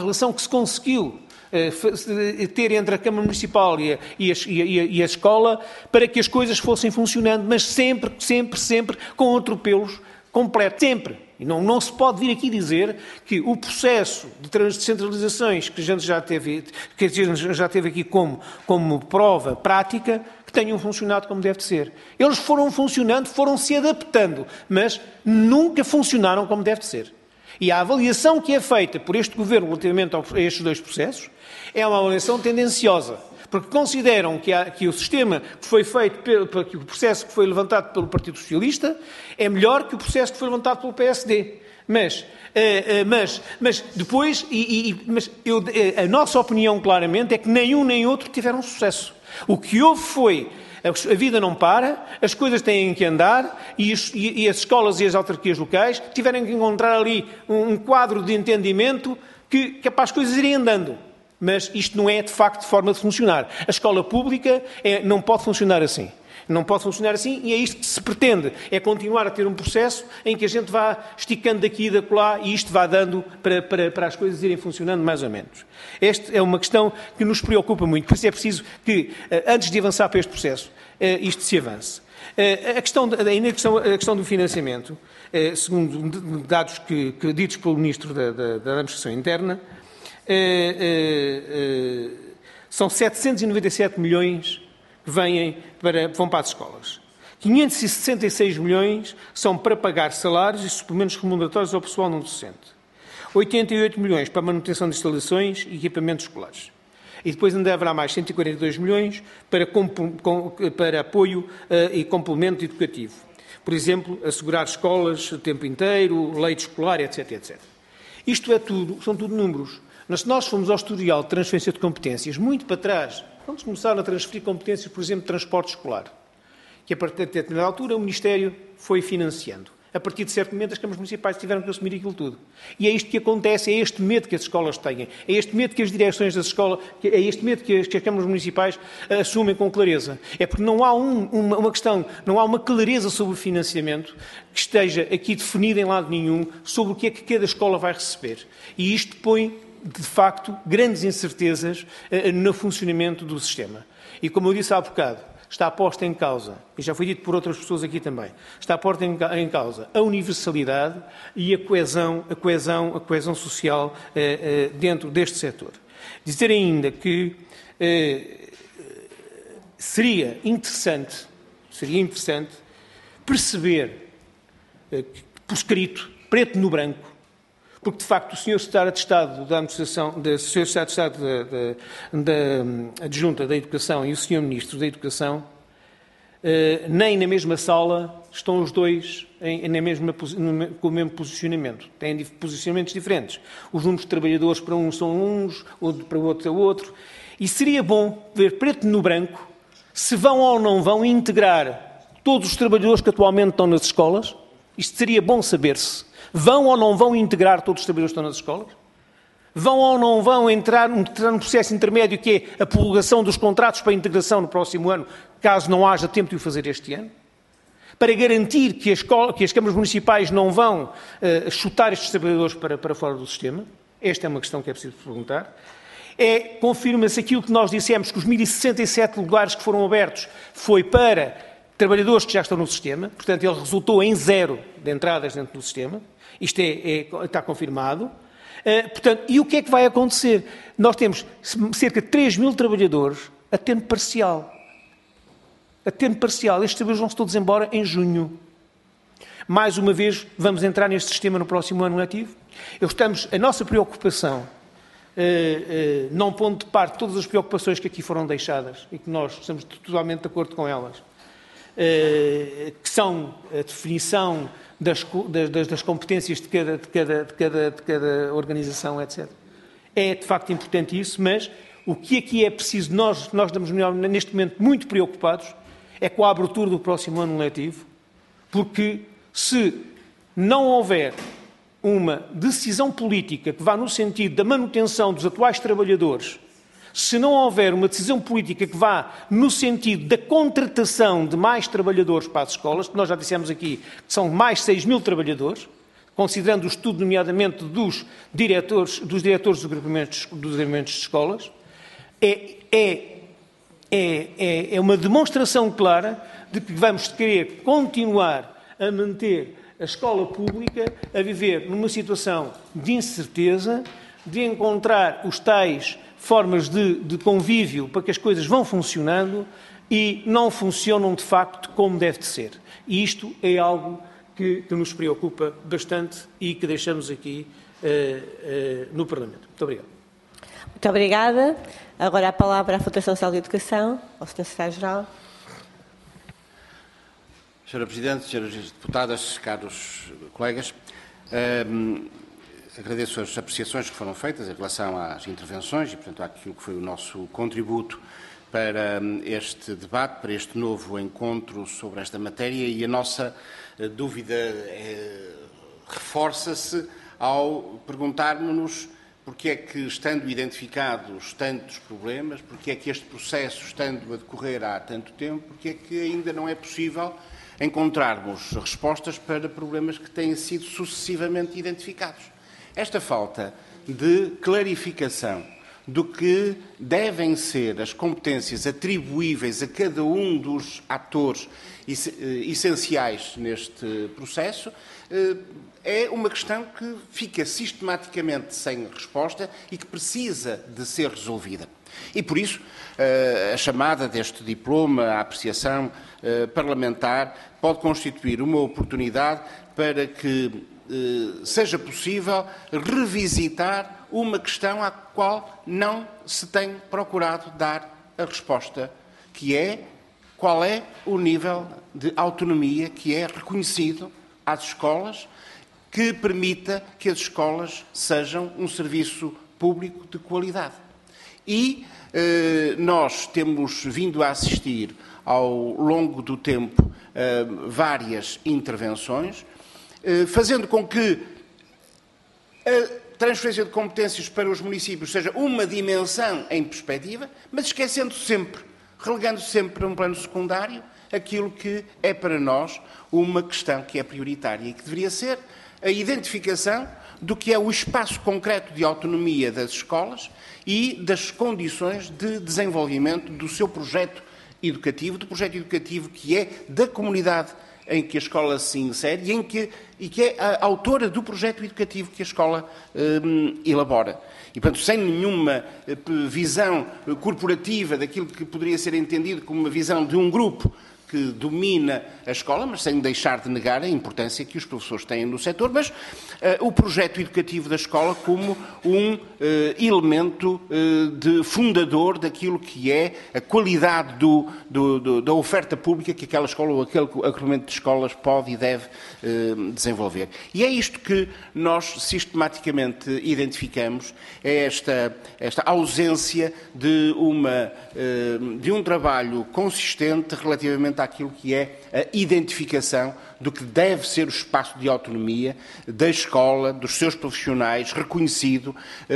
ter entre a Câmara Municipal e a escola para que as coisas fossem funcionando, mas sempre com atropelos completos. Sempre. E não se pode vir aqui dizer que o processo de descentralizações que a gente já teve aqui como prova prática, que tenham funcionado como deve ser. Eles foram funcionando, foram-se adaptando, mas nunca funcionaram como deve ser. E a avaliação que é feita por este Governo relativamente a estes dois processos é uma avaliação tendenciosa, porque consideram que o sistema que foi feito, que o processo que foi levantado pelo Partido Socialista é melhor que o processo que foi levantado pelo PSD. Mas depois, a nossa opinião claramente é que nem um nem outro tiveram sucesso. O que houve foi, a vida não para, as coisas têm que andar e as escolas e as autarquias locais tiveram que encontrar ali um quadro de entendimento que é para as coisas irem andando. Mas isto não é, de facto, forma de funcionar. A escola pública não pode funcionar assim. Não pode funcionar assim e é isto que se pretende. É continuar a ter um processo em que a gente vá esticando daqui e dacolá e isto vá dando para as coisas irem funcionando mais ou menos. Esta é uma questão que nos preocupa muito. Por isso é preciso que, antes de avançar para este processo, isto se avance. A questão do financiamento, segundo dados ditos pelo Ministro da Administração Interna, são 797 milhões que vão para as escolas. 566 milhões são para pagar salários e suplementos remuneratórios ao pessoal não docente. 88 milhões para manutenção de instalações e equipamentos escolares. E depois ainda haverá mais 142 milhões para apoio e complemento educativo. Por exemplo, assegurar escolas o tempo inteiro, leite escolar, etc, etc. Isto são tudo números. Mas se nós formos ao historial de transferência de competências, muito para trás, vamos começar a transferir competências, por exemplo, de transporte escolar, que a partir de determinada altura o Ministério foi financiando. A partir de certo momento as câmaras municipais tiveram que assumir aquilo tudo. E é isto que acontece, é este medo que as escolas têm, é este medo que as direções das escolas, é este medo que as câmaras municipais assumem com clareza. É porque não há uma questão, não há uma clareza sobre o financiamento que esteja aqui definida em lado nenhum sobre o que é que cada escola vai receber. E isto põe, de facto, grandes incertezas no funcionamento do sistema. E como eu disse há bocado, está posta em causa, e já foi dito por outras pessoas aqui também, está posta em causa a universalidade e a coesão social dentro deste setor. Dizer ainda que seria interessante perceber por escrito, preto no branco, porque, de facto, o Sr. Secretário de Estado da Administração, o Sr. Secretário de Estado da Adjunta da Educação e o Sr. Ministro da Educação, nem na mesma sala estão os dois com o mesmo posicionamento. Têm posicionamentos diferentes. Os números de trabalhadores para uns são uns, para o outro é outro. E seria bom ver preto no branco se vão ou não vão integrar todos os trabalhadores que atualmente estão nas escolas. Isto seria bom saber-se. Vão ou não vão integrar todos os trabalhadores que estão nas escolas? Vão ou não vão entrar num processo intermédio que é a prorrogação dos contratos para a integração no próximo ano, caso não haja tempo de o fazer este ano? Para garantir que as câmaras municipais não vão chutar estes trabalhadores para fora do sistema? Esta é uma questão que é preciso perguntar. Confirma-se aquilo que nós dissemos, que os 1.067 lugares que foram abertos foi para trabalhadores que já estão no sistema, portanto ele resultou em 0 de entradas dentro do sistema. Isto está confirmado. Portanto, e o que é que vai acontecer? Nós temos cerca de 3.000 trabalhadores a tempo parcial. A tempo parcial. Estes trabalhadores vão-se todos embora em junho. Mais uma vez, vamos entrar neste sistema no próximo ano letivo. A nossa preocupação, não pondo de parte todas as preocupações que aqui foram deixadas e que nós estamos totalmente de acordo com elas, que são a definição das competências de cada organização, etc. É, de facto, importante isso, mas o que aqui é preciso, nós estamos neste momento muito preocupados, é com a abertura do próximo ano letivo, porque se não houver uma decisão política que vá no sentido da manutenção dos atuais trabalhadores, se não houver uma decisão política que vá no sentido da contratação de mais trabalhadores para as escolas, que nós já dissemos aqui que são mais 6.000 trabalhadores, considerando o estudo, nomeadamente, dos diretores dos agrupamentos de escolas, é uma demonstração clara de que vamos querer continuar a manter a escola pública a viver numa situação de incerteza, de encontrar os tais formas de convívio para que as coisas vão funcionando e não funcionam de facto como deve de ser. E isto é algo que nos preocupa bastante e que deixamos aqui no Parlamento. Muito obrigado. Muito obrigada. Agora a palavra à Fundação Social de Educação, ao Sr. Secretário-Geral. Sra. Presidente, Sras. Deputadas, caros colegas, agradeço as apreciações que foram feitas em relação às intervenções e, portanto, àquilo que foi o nosso contributo para este debate, para este novo encontro sobre esta matéria, e a nossa dúvida reforça-se ao perguntarmos-nos porque é que, estando identificados tantos problemas, porque é que este processo, estando a decorrer há tanto tempo, porque é que ainda não é possível encontrarmos respostas para problemas que têm sido sucessivamente identificados. Esta falta de clarificação do que devem ser as competências atribuíveis a cada um dos atores essenciais neste processo é uma questão que fica sistematicamente sem resposta e que precisa de ser resolvida. E, por isso, a chamada deste diploma, a apreciação parlamentar, pode constituir uma oportunidade para que seja possível revisitar uma questão à qual não se tem procurado dar a resposta, que é qual é o nível de autonomia que é reconhecido às escolas, que permita que as escolas sejam um serviço público de qualidade. E nós temos vindo a assistir ao longo do tempo várias intervenções, fazendo com que a transferência de competências para os municípios seja uma dimensão em perspectiva, mas esquecendo sempre, relegando sempre para um plano secundário aquilo que é para nós uma questão que é prioritária e que deveria ser a identificação do que é o espaço concreto de autonomia das escolas e das condições de desenvolvimento do seu projeto educativo, do projeto educativo que é da comunidade em que a escola se insere e que é a autora do projeto educativo que a escola elabora. E, portanto, sem nenhuma visão corporativa daquilo que poderia ser entendido como uma visão de um grupo que domina a escola, mas sem deixar de negar a importância que os professores têm no setor, mas o projeto educativo da escola como um elemento fundador daquilo que é a qualidade da oferta pública que aquela escola ou aquele agrupamento de escolas pode e deve desenvolver. E é isto que nós sistematicamente identificamos, é esta ausência de um trabalho consistente relativamente àquilo que é a identificação do que deve ser o espaço de autonomia da escola, dos seus profissionais, reconhecido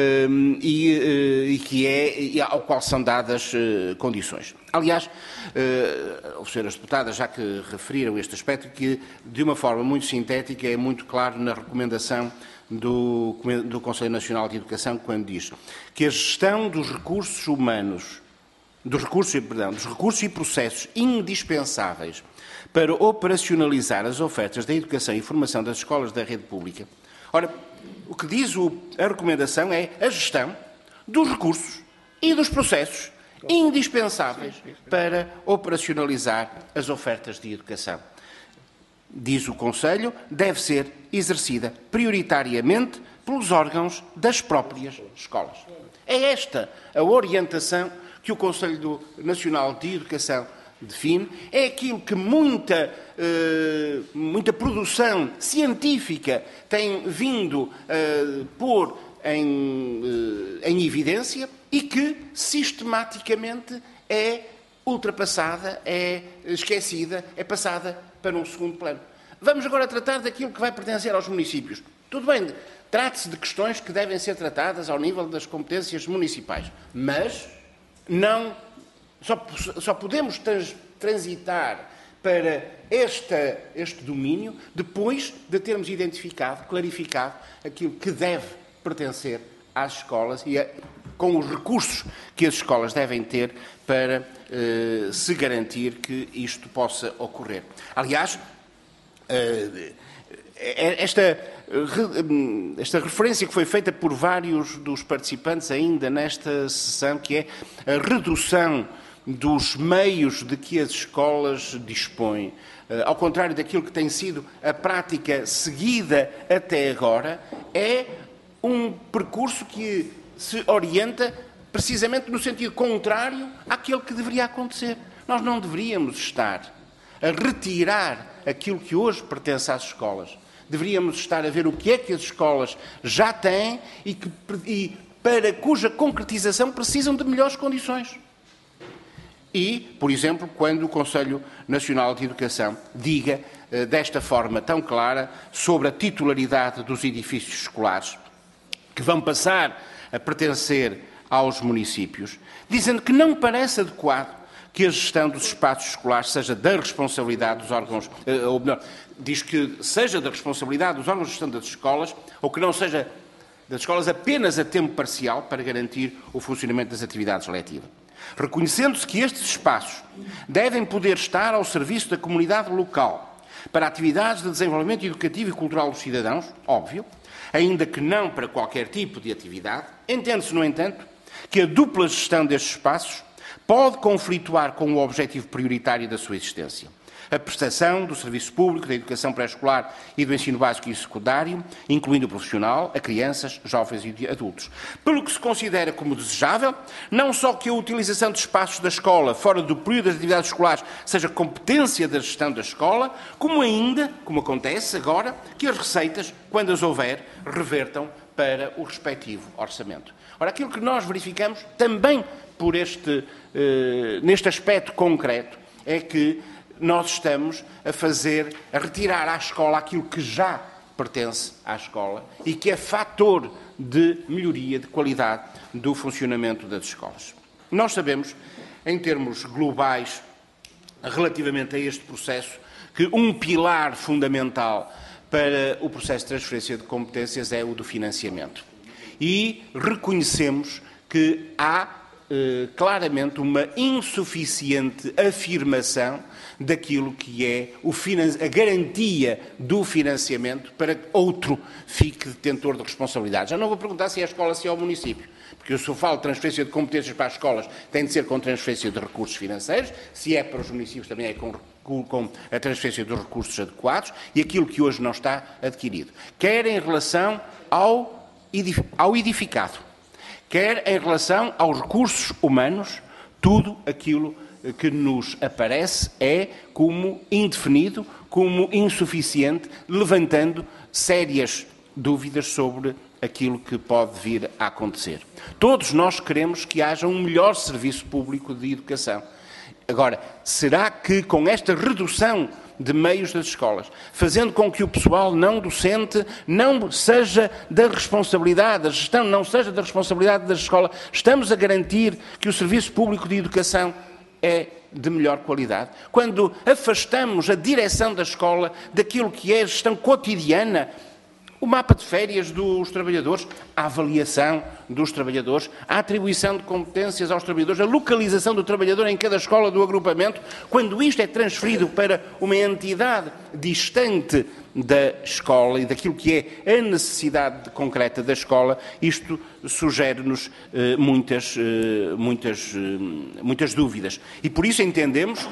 e ao qual são dadas condições. Aliás, as senhoras deputadas, já que referiram este aspecto, que de uma forma muito sintética é muito claro na recomendação do Conselho Nacional de Educação, quando diz que a gestão dos recursos humanos, dos recursos e processos indispensáveis para operacionalizar as ofertas da educação e formação das escolas da rede pública. Ora, o que diz a recomendação é a gestão dos recursos e dos processos indispensáveis para operacionalizar as ofertas de educação. Diz o Conselho, deve ser exercida prioritariamente pelos órgãos das próprias escolas. É esta a orientação que o Conselho Nacional de Educação define, é aquilo que muita produção científica tem vindo a pôr em evidência e que sistematicamente é ultrapassada, é esquecida, é passada para um segundo plano. Vamos agora tratar daquilo que vai pertencer aos municípios. Tudo bem, trata-se de questões que devem ser tratadas ao nível das competências municipais, mas só podemos transitar para este domínio depois de termos identificado, clarificado aquilo que deve pertencer às escolas e com os recursos que as escolas devem ter para se garantir que isto possa ocorrer. Aliás, esta referência que foi feita por vários dos participantes ainda nesta sessão, que é a redução dos meios de que as escolas dispõem, ao contrário daquilo que tem sido a prática seguida até agora, é um percurso que se orienta precisamente no sentido contrário àquele que deveria acontecer. Nós não deveríamos estar a retirar aquilo que hoje pertence às escolas. Deveríamos estar a ver o que é que as escolas já têm e para cuja concretização precisam de melhores condições. E, por exemplo, quando o Conselho Nacional de Educação diga desta forma tão clara sobre a titularidade dos edifícios escolares, que vão passar a pertencer aos municípios, dizendo que não parece adequado que a gestão dos espaços escolares seja da responsabilidade dos órgãos, ou melhor, diz que seja da responsabilidade dos órgãos de gestão das escolas, ou que não seja das escolas apenas a tempo parcial para garantir o funcionamento das atividades letivas. Reconhecendo-se que estes espaços devem poder estar ao serviço da comunidade local para atividades de desenvolvimento educativo e cultural dos cidadãos, óbvio, ainda que não para qualquer tipo de atividade, entende-se, no entanto, que a dupla gestão destes espaços pode conflituar com o objetivo prioritário da sua existência. A prestação do serviço público, da educação pré-escolar e do ensino básico e secundário, incluindo o profissional, a crianças, jovens e adultos. Pelo que se considera como desejável, não só que a utilização de espaços da escola fora do período das atividades escolares seja competência da gestão da escola, como ainda, como acontece agora, que as receitas, quando as houver, revertam para o respectivo orçamento. Ora, aquilo que nós verificamos também neste aspecto concreto é que nós estamos a retirar à escola aquilo que já pertence à escola e que é fator de melhoria de qualidade do funcionamento das escolas. Nós sabemos, em termos globais, relativamente a este processo, que um pilar fundamental para o processo de transferência de competências é o do financiamento. E reconhecemos que há claramente uma insuficiente afirmação daquilo que é a garantia do financiamento para que outro fique detentor de responsabilidade. Já não vou perguntar se é a escola, se é o município, porque eu só falo de transferência de competências para as escolas, tem de ser com transferência de recursos financeiros, se é para os municípios também é com a transferência dos recursos adequados e aquilo que hoje não está adquirido. Quer em relação ao edificado, quer em relação aos recursos humanos, tudo aquilo que nos aparece é como indefinido, como insuficiente, levantando sérias dúvidas sobre aquilo que pode vir a acontecer. Todos nós queremos que haja um melhor serviço público de educação. Agora, será que com esta redução de meios das escolas, fazendo com que o pessoal não docente não seja da responsabilidade, a gestão não seja da responsabilidade da escola, estamos a garantir que o serviço público de educação é de melhor qualidade? Quando afastamos a direção da escola daquilo que é a gestão cotidiana, o mapa de férias dos trabalhadores, a avaliação dos trabalhadores, a atribuição de competências aos trabalhadores, a localização do trabalhador em cada escola do agrupamento, quando isto é transferido para uma entidade distante da escola e daquilo que é a necessidade concreta da escola, isto sugere-nos muitas dúvidas. E por isso entendíamos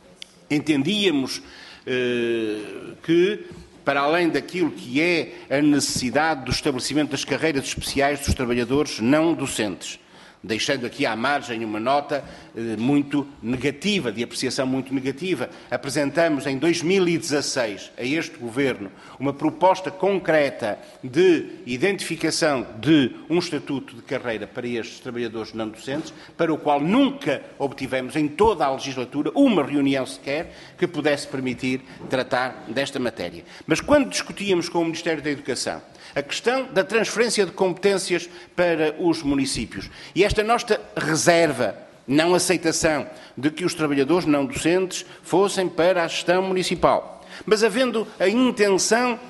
que, para além daquilo que é a necessidade do estabelecimento das carreiras especiais dos trabalhadores não docentes, deixando aqui à margem uma nota muito negativa, de apreciação muito negativa. Apresentamos em 2016 a este Governo uma proposta concreta de identificação de um estatuto de carreira para estes trabalhadores não docentes, para o qual nunca obtivemos em toda a legislatura uma reunião sequer que pudesse permitir tratar desta matéria. Mas quando discutíamos com o Ministério da Educação a questão da transferência de competências para os municípios e esta nossa reserva, não aceitação de que os trabalhadores não docentes fossem para a gestão municipal, mas havendo a intenção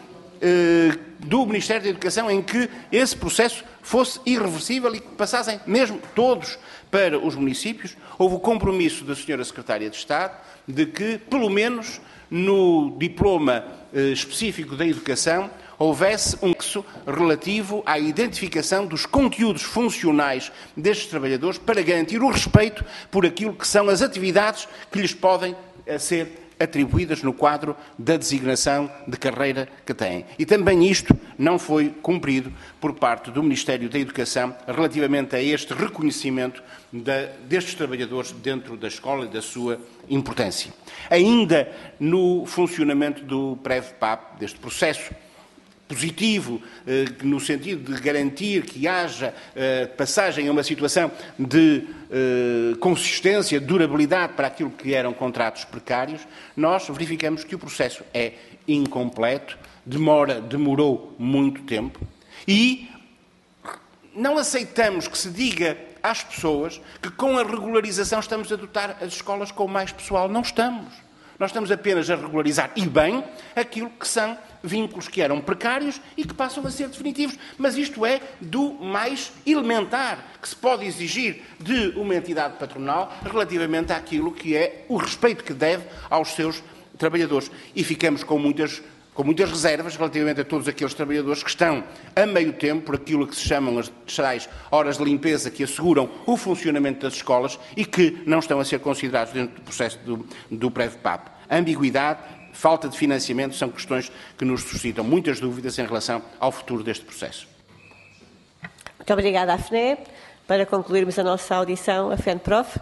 do Ministério da Educação em que esse processo fosse irreversível e que passassem mesmo todos para os municípios, houve o compromisso da Sra. Secretária de Estado de que, pelo menos no diploma específico da Educação, houvesse um nexo relativo à identificação dos conteúdos funcionais destes trabalhadores para garantir o respeito por aquilo que são as atividades que lhes podem ser atribuídas no quadro da designação de carreira que têm. E também isto não foi cumprido por parte do Ministério da Educação relativamente a este reconhecimento destes trabalhadores dentro da escola e da sua importância. Ainda no funcionamento do PREV-PAP, deste processo positivo, no sentido de garantir que haja passagem a uma situação de consistência, durabilidade para aquilo que eram contratos precários, nós verificamos que o processo é incompleto, demorou muito tempo e não aceitamos que se diga às pessoas que com a regularização estamos a dotar as escolas com mais pessoal. Não estamos. Nós estamos apenas a regularizar, e bem, aquilo que são vínculos que eram precários e que passam a ser definitivos. Mas isto é do mais elementar que se pode exigir de uma entidade patronal relativamente àquilo que é o respeito que deve aos seus trabalhadores. E ficamos com muitas reservas relativamente a todos aqueles trabalhadores que estão a meio tempo por aquilo que se chamam as tais horas de limpeza que asseguram o funcionamento das escolas e que não estão a ser considerados dentro do processo do PREV-PAP. Ambiguidade, falta de financiamento são questões que nos suscitam muitas dúvidas em relação ao futuro deste processo. Muito obrigada à FNE. Para concluirmos a nossa audição, a FENPROF.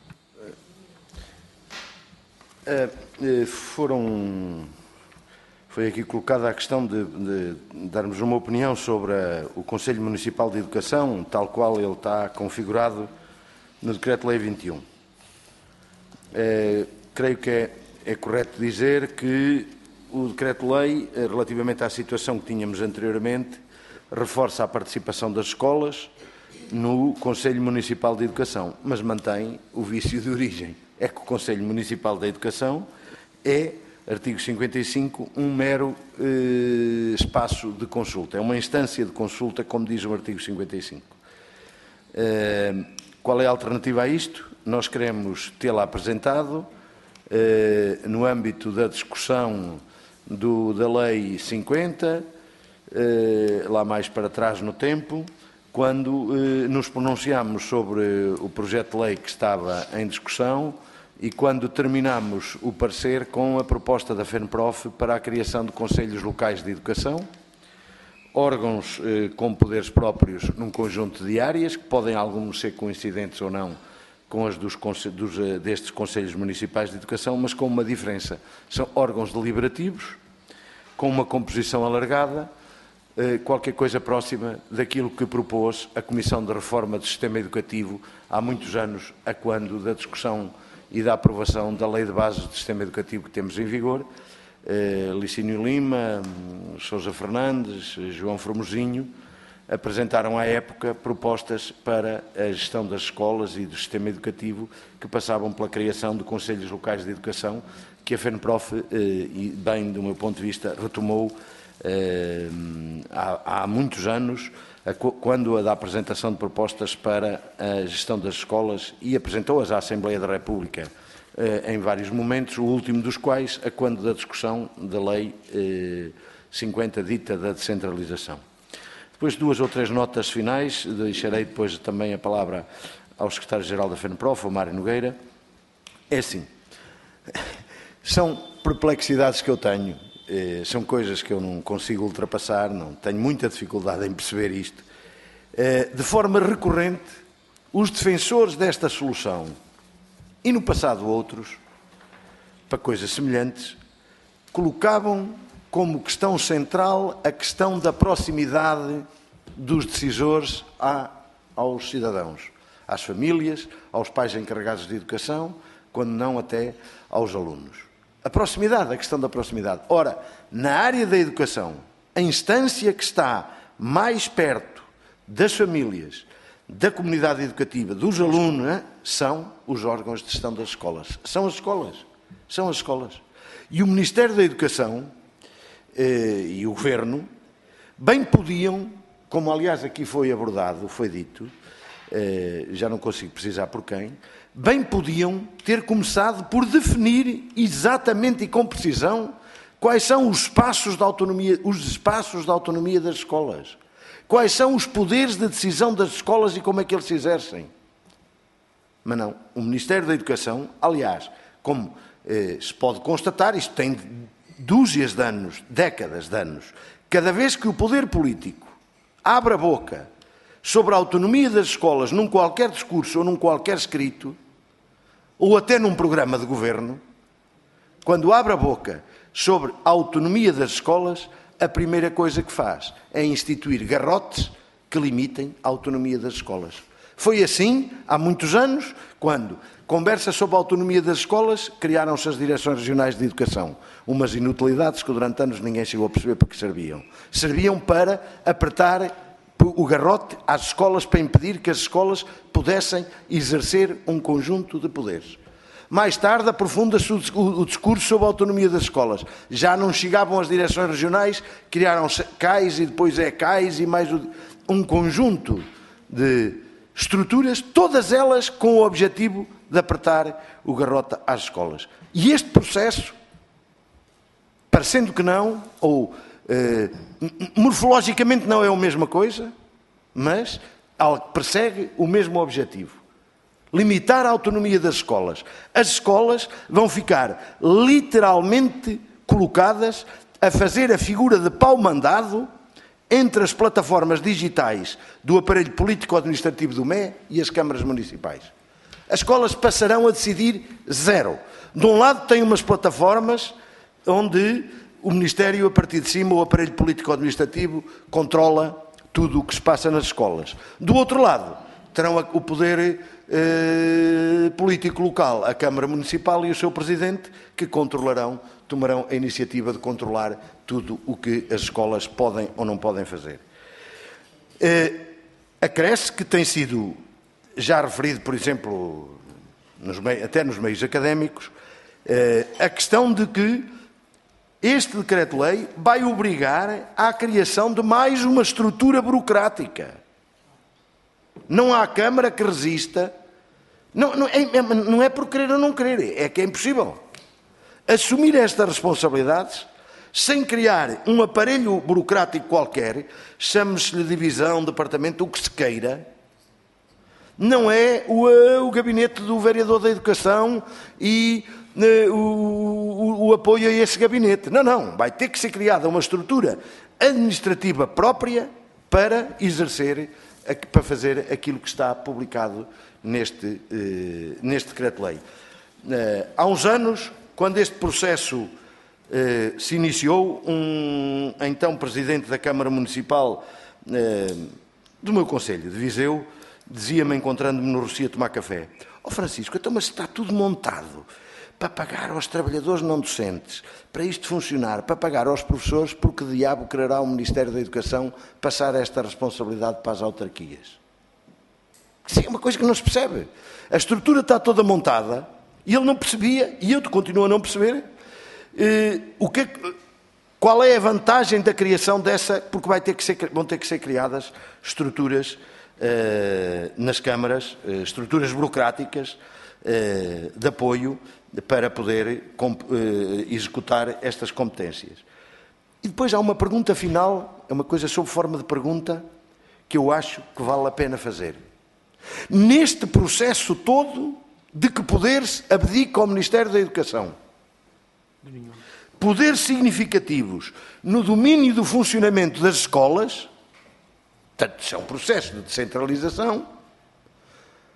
Foi aqui colocada a questão de darmos uma opinião sobre o Conselho Municipal de Educação, tal qual ele está configurado no Decreto-Lei 21. Creio que é correto dizer que o Decreto-Lei, relativamente à situação que tínhamos anteriormente, reforça a participação das escolas no Conselho Municipal de Educação, mas mantém o vício de origem. É que o Conselho Municipal da Educação é, artigo 55, um mero espaço de consulta. É uma instância de consulta, como diz o artigo 55. Qual é a alternativa a isto? Nós queremos tê-la apresentado no âmbito da discussão da Lei 50, lá mais para trás no tempo, quando nos pronunciámos sobre o projeto de lei que estava em discussão e quando terminamos o parecer com a proposta da FENPROF para a criação de conselhos locais de educação, órgãos com poderes próprios num conjunto de áreas, que podem alguns ser coincidentes ou não com as destes Conselhos Municipais de Educação, mas com uma diferença. São órgãos deliberativos, com uma composição alargada, qualquer coisa próxima daquilo que propôs a Comissão de Reforma do Sistema Educativo há muitos anos, a quando da discussão e da aprovação da Lei de Bases do Sistema Educativo que temos em vigor. Licínio Lima, Sousa Fernandes, João Formosinho apresentaram à época propostas para a gestão das escolas e do sistema educativo que passavam pela criação de conselhos locais de educação, que a FENPROF, e bem do meu ponto de vista, retomou há muitos anos, quando a da apresentação de propostas para a gestão das escolas, e apresentou-as à Assembleia da República em vários momentos, o último dos quais a quando da discussão da Lei 50, dita da descentralização. Depois, duas ou três notas finais, deixarei depois também a palavra ao secretário-geral da FENPROF, o Mário Nogueira. É assim, são perplexidades que eu tenho, são coisas que eu não consigo ultrapassar, não tenho muita dificuldade em perceber isto. De forma recorrente, os defensores desta solução, e no passado outros, para coisas semelhantes, colocavam como questão central a questão da proximidade dos decisores aos cidadãos, às famílias, aos pais encarregados de educação, quando não até aos alunos. A proximidade, a questão da proximidade. Ora, na área da educação, a instância que está mais perto das famílias, da comunidade educativa, dos alunos, são os órgãos de gestão das escolas. São as escolas. São as escolas. E o Ministério da Educação e o Governo bem podiam, como aliás aqui foi abordado, foi dito, já não consigo precisar por quem, bem podiam ter começado por definir exatamente e com precisão quais são os espaços de autonomia das escolas. Quais são os poderes de decisão das escolas e como é que eles se exercem. Mas não, o Ministério da Educação, aliás, como se pode constatar, isto tem dúzias de anos, décadas de anos, cada vez que o poder político abre a boca sobre a autonomia das escolas num qualquer discurso ou num qualquer escrito, ou até num programa de governo, quando abre a boca sobre a autonomia das escolas, a primeira coisa que faz é instituir garrotes que limitem a autonomia das escolas. Foi assim há muitos anos, quando conversa sobre a autonomia das escolas, criaram-se as direções regionais de educação. Umas inutilidades que durante anos ninguém chegou a perceber para que serviam. Serviam para apertar o garrote às escolas, para impedir que as escolas pudessem exercer um conjunto de poderes. Mais tarde aprofunda-se o discurso sobre a autonomia das escolas. Já não chegavam as direções regionais, criaram-se CAIs e depois ECAIs e mais um conjunto de estruturas, todas elas com o objetivo de apertar o garrote às escolas. E este processo, parecendo que não, ou morfologicamente não é a mesma coisa, mas persegue o mesmo objetivo. Limitar a autonomia das escolas. As escolas vão ficar literalmente colocadas a fazer a figura de pau-mandado entre as plataformas digitais do aparelho político-administrativo do ME e as câmaras municipais. As escolas passarão a decidir zero. De um lado tem umas plataformas onde o Ministério, a partir de cima, o aparelho político-administrativo, controla tudo o que se passa nas escolas. Do outro lado, terão o poder político local, a Câmara Municipal e o seu Presidente, que tomarão a iniciativa de controlar tudo o que as escolas podem ou não podem fazer. Acresce que tem sido já referido, por exemplo, até nos meios académicos, a questão de que este decreto-lei vai obrigar à criação de mais uma estrutura burocrática. Não há Câmara que resista. Não é por querer ou não querer, é que é impossível assumir estas responsabilidades sem criar um aparelho burocrático qualquer, chame-se-lhe divisão, departamento, o que se queira. Não é o gabinete do vereador da educação e o apoio a esse gabinete. Não. Vai ter que ser criada uma estrutura administrativa própria para exercer, para fazer aquilo que está publicado neste decreto-lei. Há uns anos, quando este processo se iniciou, então Presidente da Câmara Municipal do meu Conselho de Viseu dizia-me, encontrando-me no Rocio a tomar café: Francisco, então, mas está tudo montado para pagar aos trabalhadores não docentes, para isto funcionar, para pagar aos professores, porque diabo quererá o Ministério da Educação passar esta responsabilidade para as autarquias? Isso é uma coisa que não se percebe. A estrutura está toda montada e ele não percebia, e eu continuo a não perceber, qual é a vantagem da criação dessa, porque vão ter que ser criadas estruturas nas câmaras, estruturas burocráticas de apoio para poder executar estas competências. E depois há uma pergunta final, é uma coisa sob forma de pergunta, que eu acho que vale a pena fazer. Neste processo todo, de que poderes abdica ao Ministério da Educação? Poderes significativos no domínio do funcionamento das escolas, portanto, isso é um processo de descentralização,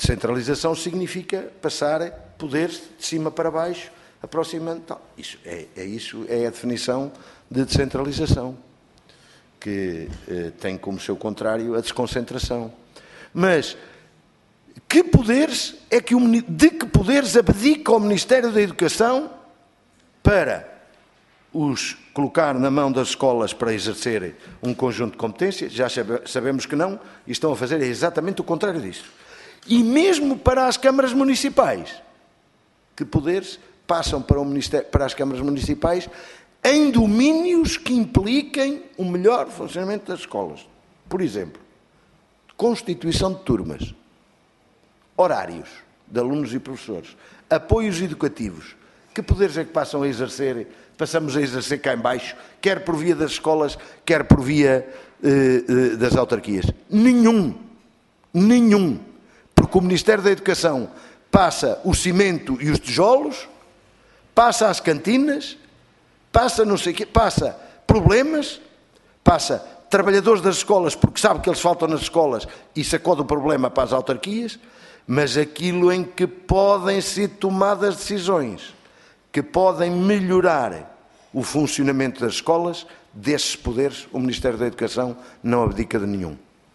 descentralização significa passar poderes de cima para baixo, aproximando. Isso é a definição de descentralização, que tem como seu contrário a desconcentração. Mas que poderes de que poderes abdica o Ministério da Educação para os colocar na mão das escolas para exercerem um conjunto de competências? Já sabemos que não, e estão a fazer exatamente o contrário disso. E mesmo para as câmaras municipais, que poderes passam para as câmaras municipais em domínios que impliquem o melhor funcionamento das escolas? Por exemplo, constituição de turmas, horários de alunos e professores, apoios educativos. Que poderes é que passamos a exercer cá em baixo, quer por via das escolas, quer por via das autarquias? Nenhum. Porque o Ministério da Educação passa o cimento e os tijolos, passa as cantinas, passa não sei o quê, passa problemas, passa trabalhadores das escolas, porque sabe que eles faltam nas escolas e sacode o problema para as autarquias, mas aquilo em que podem ser tomadas decisões, que podem melhorar o funcionamento das escolas, desses poderes o Ministério da Educação não abdica de nenhum.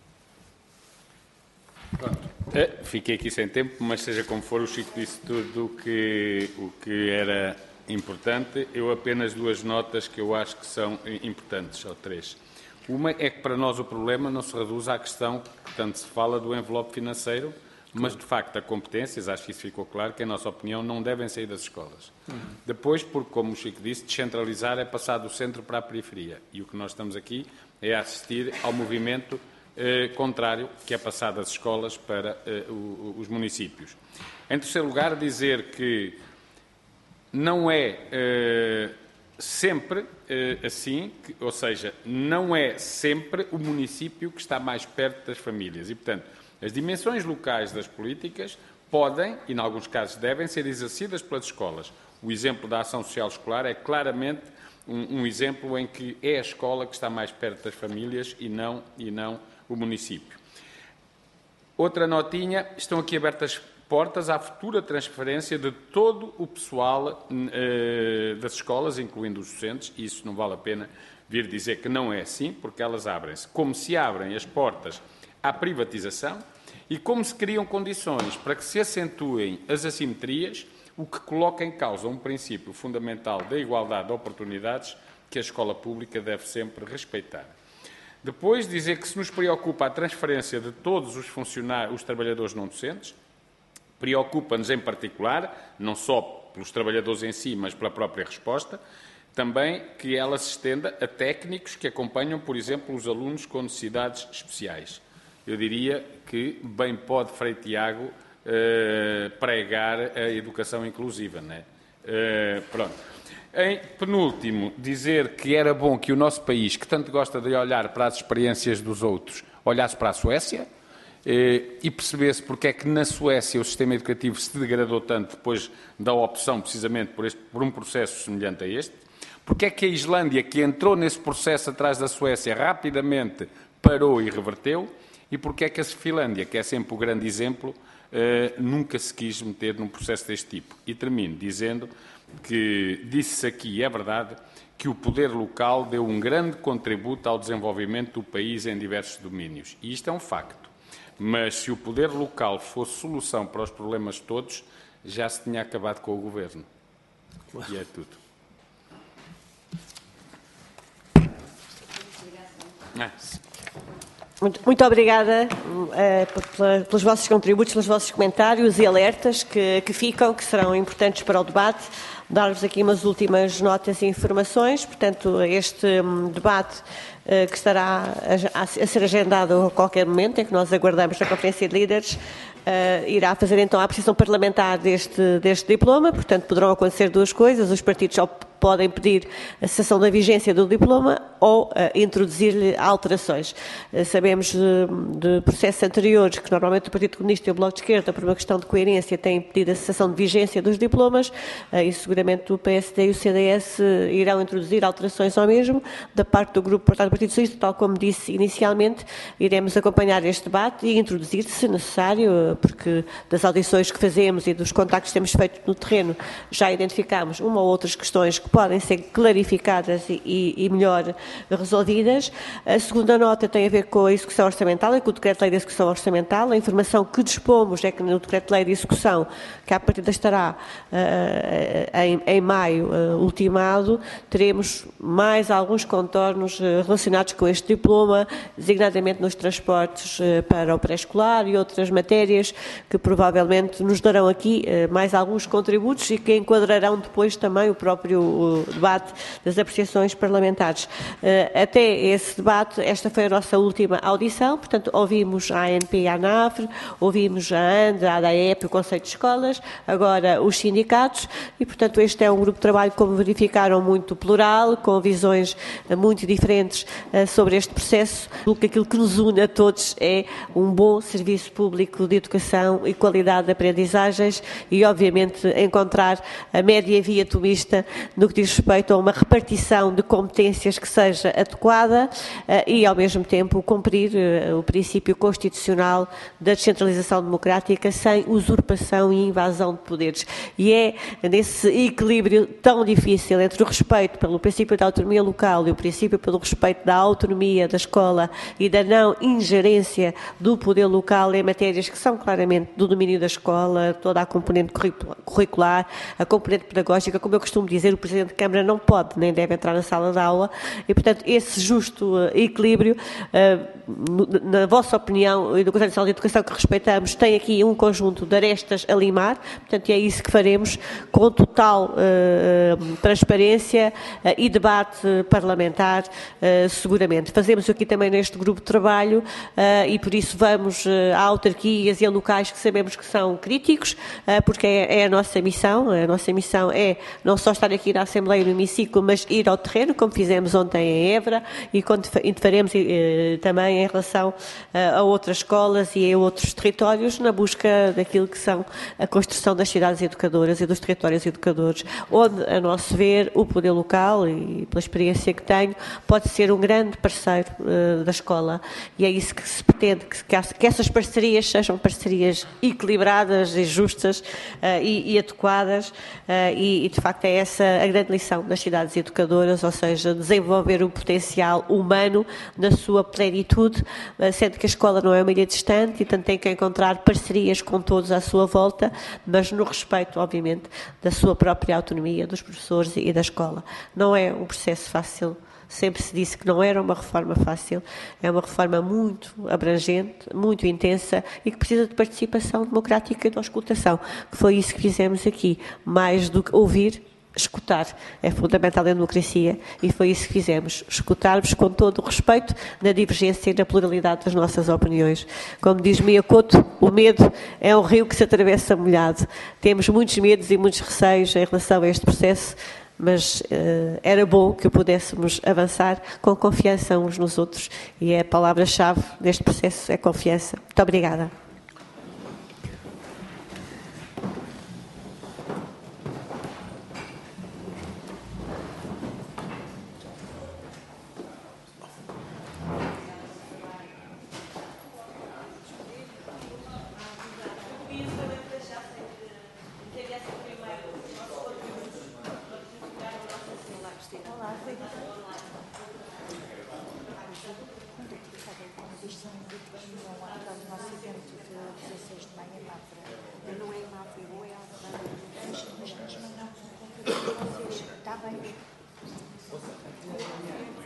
Pronto. Fiquei aqui sem tempo, mas seja como for, o Chico disse tudo o que era importante. Eu apenas 2 notas que eu acho que são importantes, ou 3. Uma é que para nós o problema não se reduz à questão que tanto se fala do envelope financeiro, mas, de facto, a competências, acho que isso ficou claro, que, em nossa opinião, não devem sair das escolas. Depois, porque, como o Chico disse, descentralizar é passar do centro para a periferia. E o que nós estamos aqui é assistir ao movimento contrário, que é passar das escolas para os municípios. Em terceiro lugar, dizer que não é sempre assim, ou seja, não é sempre o município que está mais perto das famílias. E, portanto, as dimensões locais das políticas podem, e em alguns casos devem, ser exercidas pelas escolas. O exemplo da ação social escolar é claramente um exemplo em que é a escola que está mais perto das famílias e não o município. Outra notinha, estão aqui abertas portas à futura transferência de todo o pessoal das escolas, incluindo os docentes, e isso não vale a pena vir dizer que não é assim, porque elas abrem-se, como se abrem as portas à privatização e como se criam condições para que se acentuem as assimetrias, o que coloca em causa um princípio fundamental da igualdade de oportunidades que a escola pública deve sempre respeitar. Depois, dizer que se nos preocupa a transferência de todos os trabalhadores não docentes, preocupa-nos em particular, não só pelos trabalhadores em si, mas pela própria resposta, também que ela se estenda a técnicos que acompanham, por exemplo, os alunos com necessidades especiais. Eu diria que bem pode Frei Tiago pregar a educação inclusiva, não é? Pronto. Em penúltimo, dizer que era bom que o nosso país, que tanto gosta de olhar para as experiências dos outros, olhasse para a Suécia e percebesse porque é que na Suécia o sistema educativo se degradou tanto depois da opção, precisamente por um processo semelhante a este, porque é que a Islândia, que entrou nesse processo atrás da Suécia, rapidamente parou e reverteu, e porque é que a Finlândia, que é sempre o grande exemplo, nunca se quis meter num processo deste tipo. E termino dizendo que disse-se aqui, é verdade, que o poder local deu um grande contributo ao desenvolvimento do país em diversos domínios. E isto é um facto. Mas se o poder local fosse solução para os problemas todos, já se tinha acabado com o governo. Claro. E é tudo. Muito obrigada pelos vossos contributos, pelos vossos comentários e alertas que ficam, que serão importantes para o debate. Dar-vos aqui umas últimas notas e informações. Portanto, este debate que estará a ser agendado a qualquer momento, em que nós aguardamos na Conferência de Líderes, irá fazer então a apreciação parlamentar deste diploma. Portanto, poderão acontecer 2 coisas. Os partidos podem pedir a cessação da vigência do diploma ou introduzir-lhe alterações. Sabemos de processos anteriores que normalmente o Partido Comunista e o Bloco de Esquerda, por uma questão de coerência, têm pedido a cessação de vigência dos diplomas e seguramente o PSD e o CDS irão introduzir alterações ao mesmo. Da parte do Grupo Parlamentar do Partido Socialista, tal como disse inicialmente, iremos acompanhar este debate e introduzir, se necessário, porque das audições que fazemos e dos contactos que temos feito no terreno, já identificámos uma ou outras questões que podem ser clarificadas e melhor resolvidas. A segunda nota tem a ver com a execução orçamental e com o Decreto-Lei de Execução Orçamental. A informação que dispomos é que no Decreto-Lei de Execução, que à partida estará em maio ultimado, teremos mais alguns contornos relacionados com este diploma, designadamente nos transportes para o pré-escolar e outras matérias que provavelmente nos darão aqui mais alguns contributos e que enquadrarão depois também o próprio debate das apreciações parlamentares. Até esse debate, esta foi a nossa última audição, portanto, ouvimos a ANP e a ANAFRE, ouvimos a ANDA, a ADAEP, o Conselho de Escolas, agora os sindicatos e, portanto, este é um grupo de trabalho, como verificaram, muito plural, com visões muito diferentes sobre este processo. Aquilo que nos une a todos é um bom serviço público de educação e qualidade de aprendizagens e, obviamente, encontrar a média via tomista no que diz respeito a uma repartição de competências que seja adequada e, ao mesmo tempo, cumprir o princípio constitucional da descentralização democrática sem usurpação e invasão de poderes. E é nesse equilíbrio tão difícil entre o respeito pelo princípio da autonomia local e o princípio pelo respeito da autonomia da escola e da não ingerência do poder local em matérias que são claramente do domínio da escola, toda a componente curricular, a componente pedagógica, como eu costumo dizer, o Presidente de Câmara não pode nem deve entrar na sala de aula e, portanto, esse justo equilíbrio, na vossa opinião e do Conselho Nacional de Educação que respeitamos, tem aqui um conjunto de arestas a limar, portanto, é isso que faremos com total transparência e debate parlamentar, seguramente. Fazemos aqui também neste grupo de trabalho e, por isso, vamos a autarquias e a locais que sabemos que são críticos, porque é a nossa missão. A nossa missão é não só estar aqui na Assembleia no hemiciclo, mas ir ao terreno, como fizemos ontem em Évora e faremos também em relação a outras escolas e a outros territórios na busca daquilo que são a construção das cidades educadoras e dos territórios educadores, onde, a nosso ver, o poder local, e pela experiência que tenho, pode ser um grande parceiro da escola e é isso que se pretende, que essas parcerias sejam parcerias equilibradas e justas e adequadas e, de facto, é essa a grande lição das cidades educadoras, ou seja, desenvolver o potencial humano na sua plenitude, sendo que a escola não é uma ilha distante e, portanto, tem que encontrar parcerias com todos à sua volta, mas no respeito, obviamente, da sua própria autonomia, dos professores e da escola. Não é um processo fácil. Sempre se disse que não era uma reforma fácil, é uma reforma muito abrangente, muito intensa e que precisa de participação democrática e de auscultação, que foi isso que fizemos aqui, mais do que ouvir, escutar. É fundamental a democracia e foi isso que fizemos, escutar-vos com todo o respeito na divergência e na pluralidade das nossas opiniões. Como diz Mia Couto, o medo é um rio que se atravessa molhado. Temos muitos medos e muitos receios em relação a este processo, mas era bom que pudéssemos avançar com confiança uns nos outros e a palavra-chave deste processo é confiança. Muito obrigada.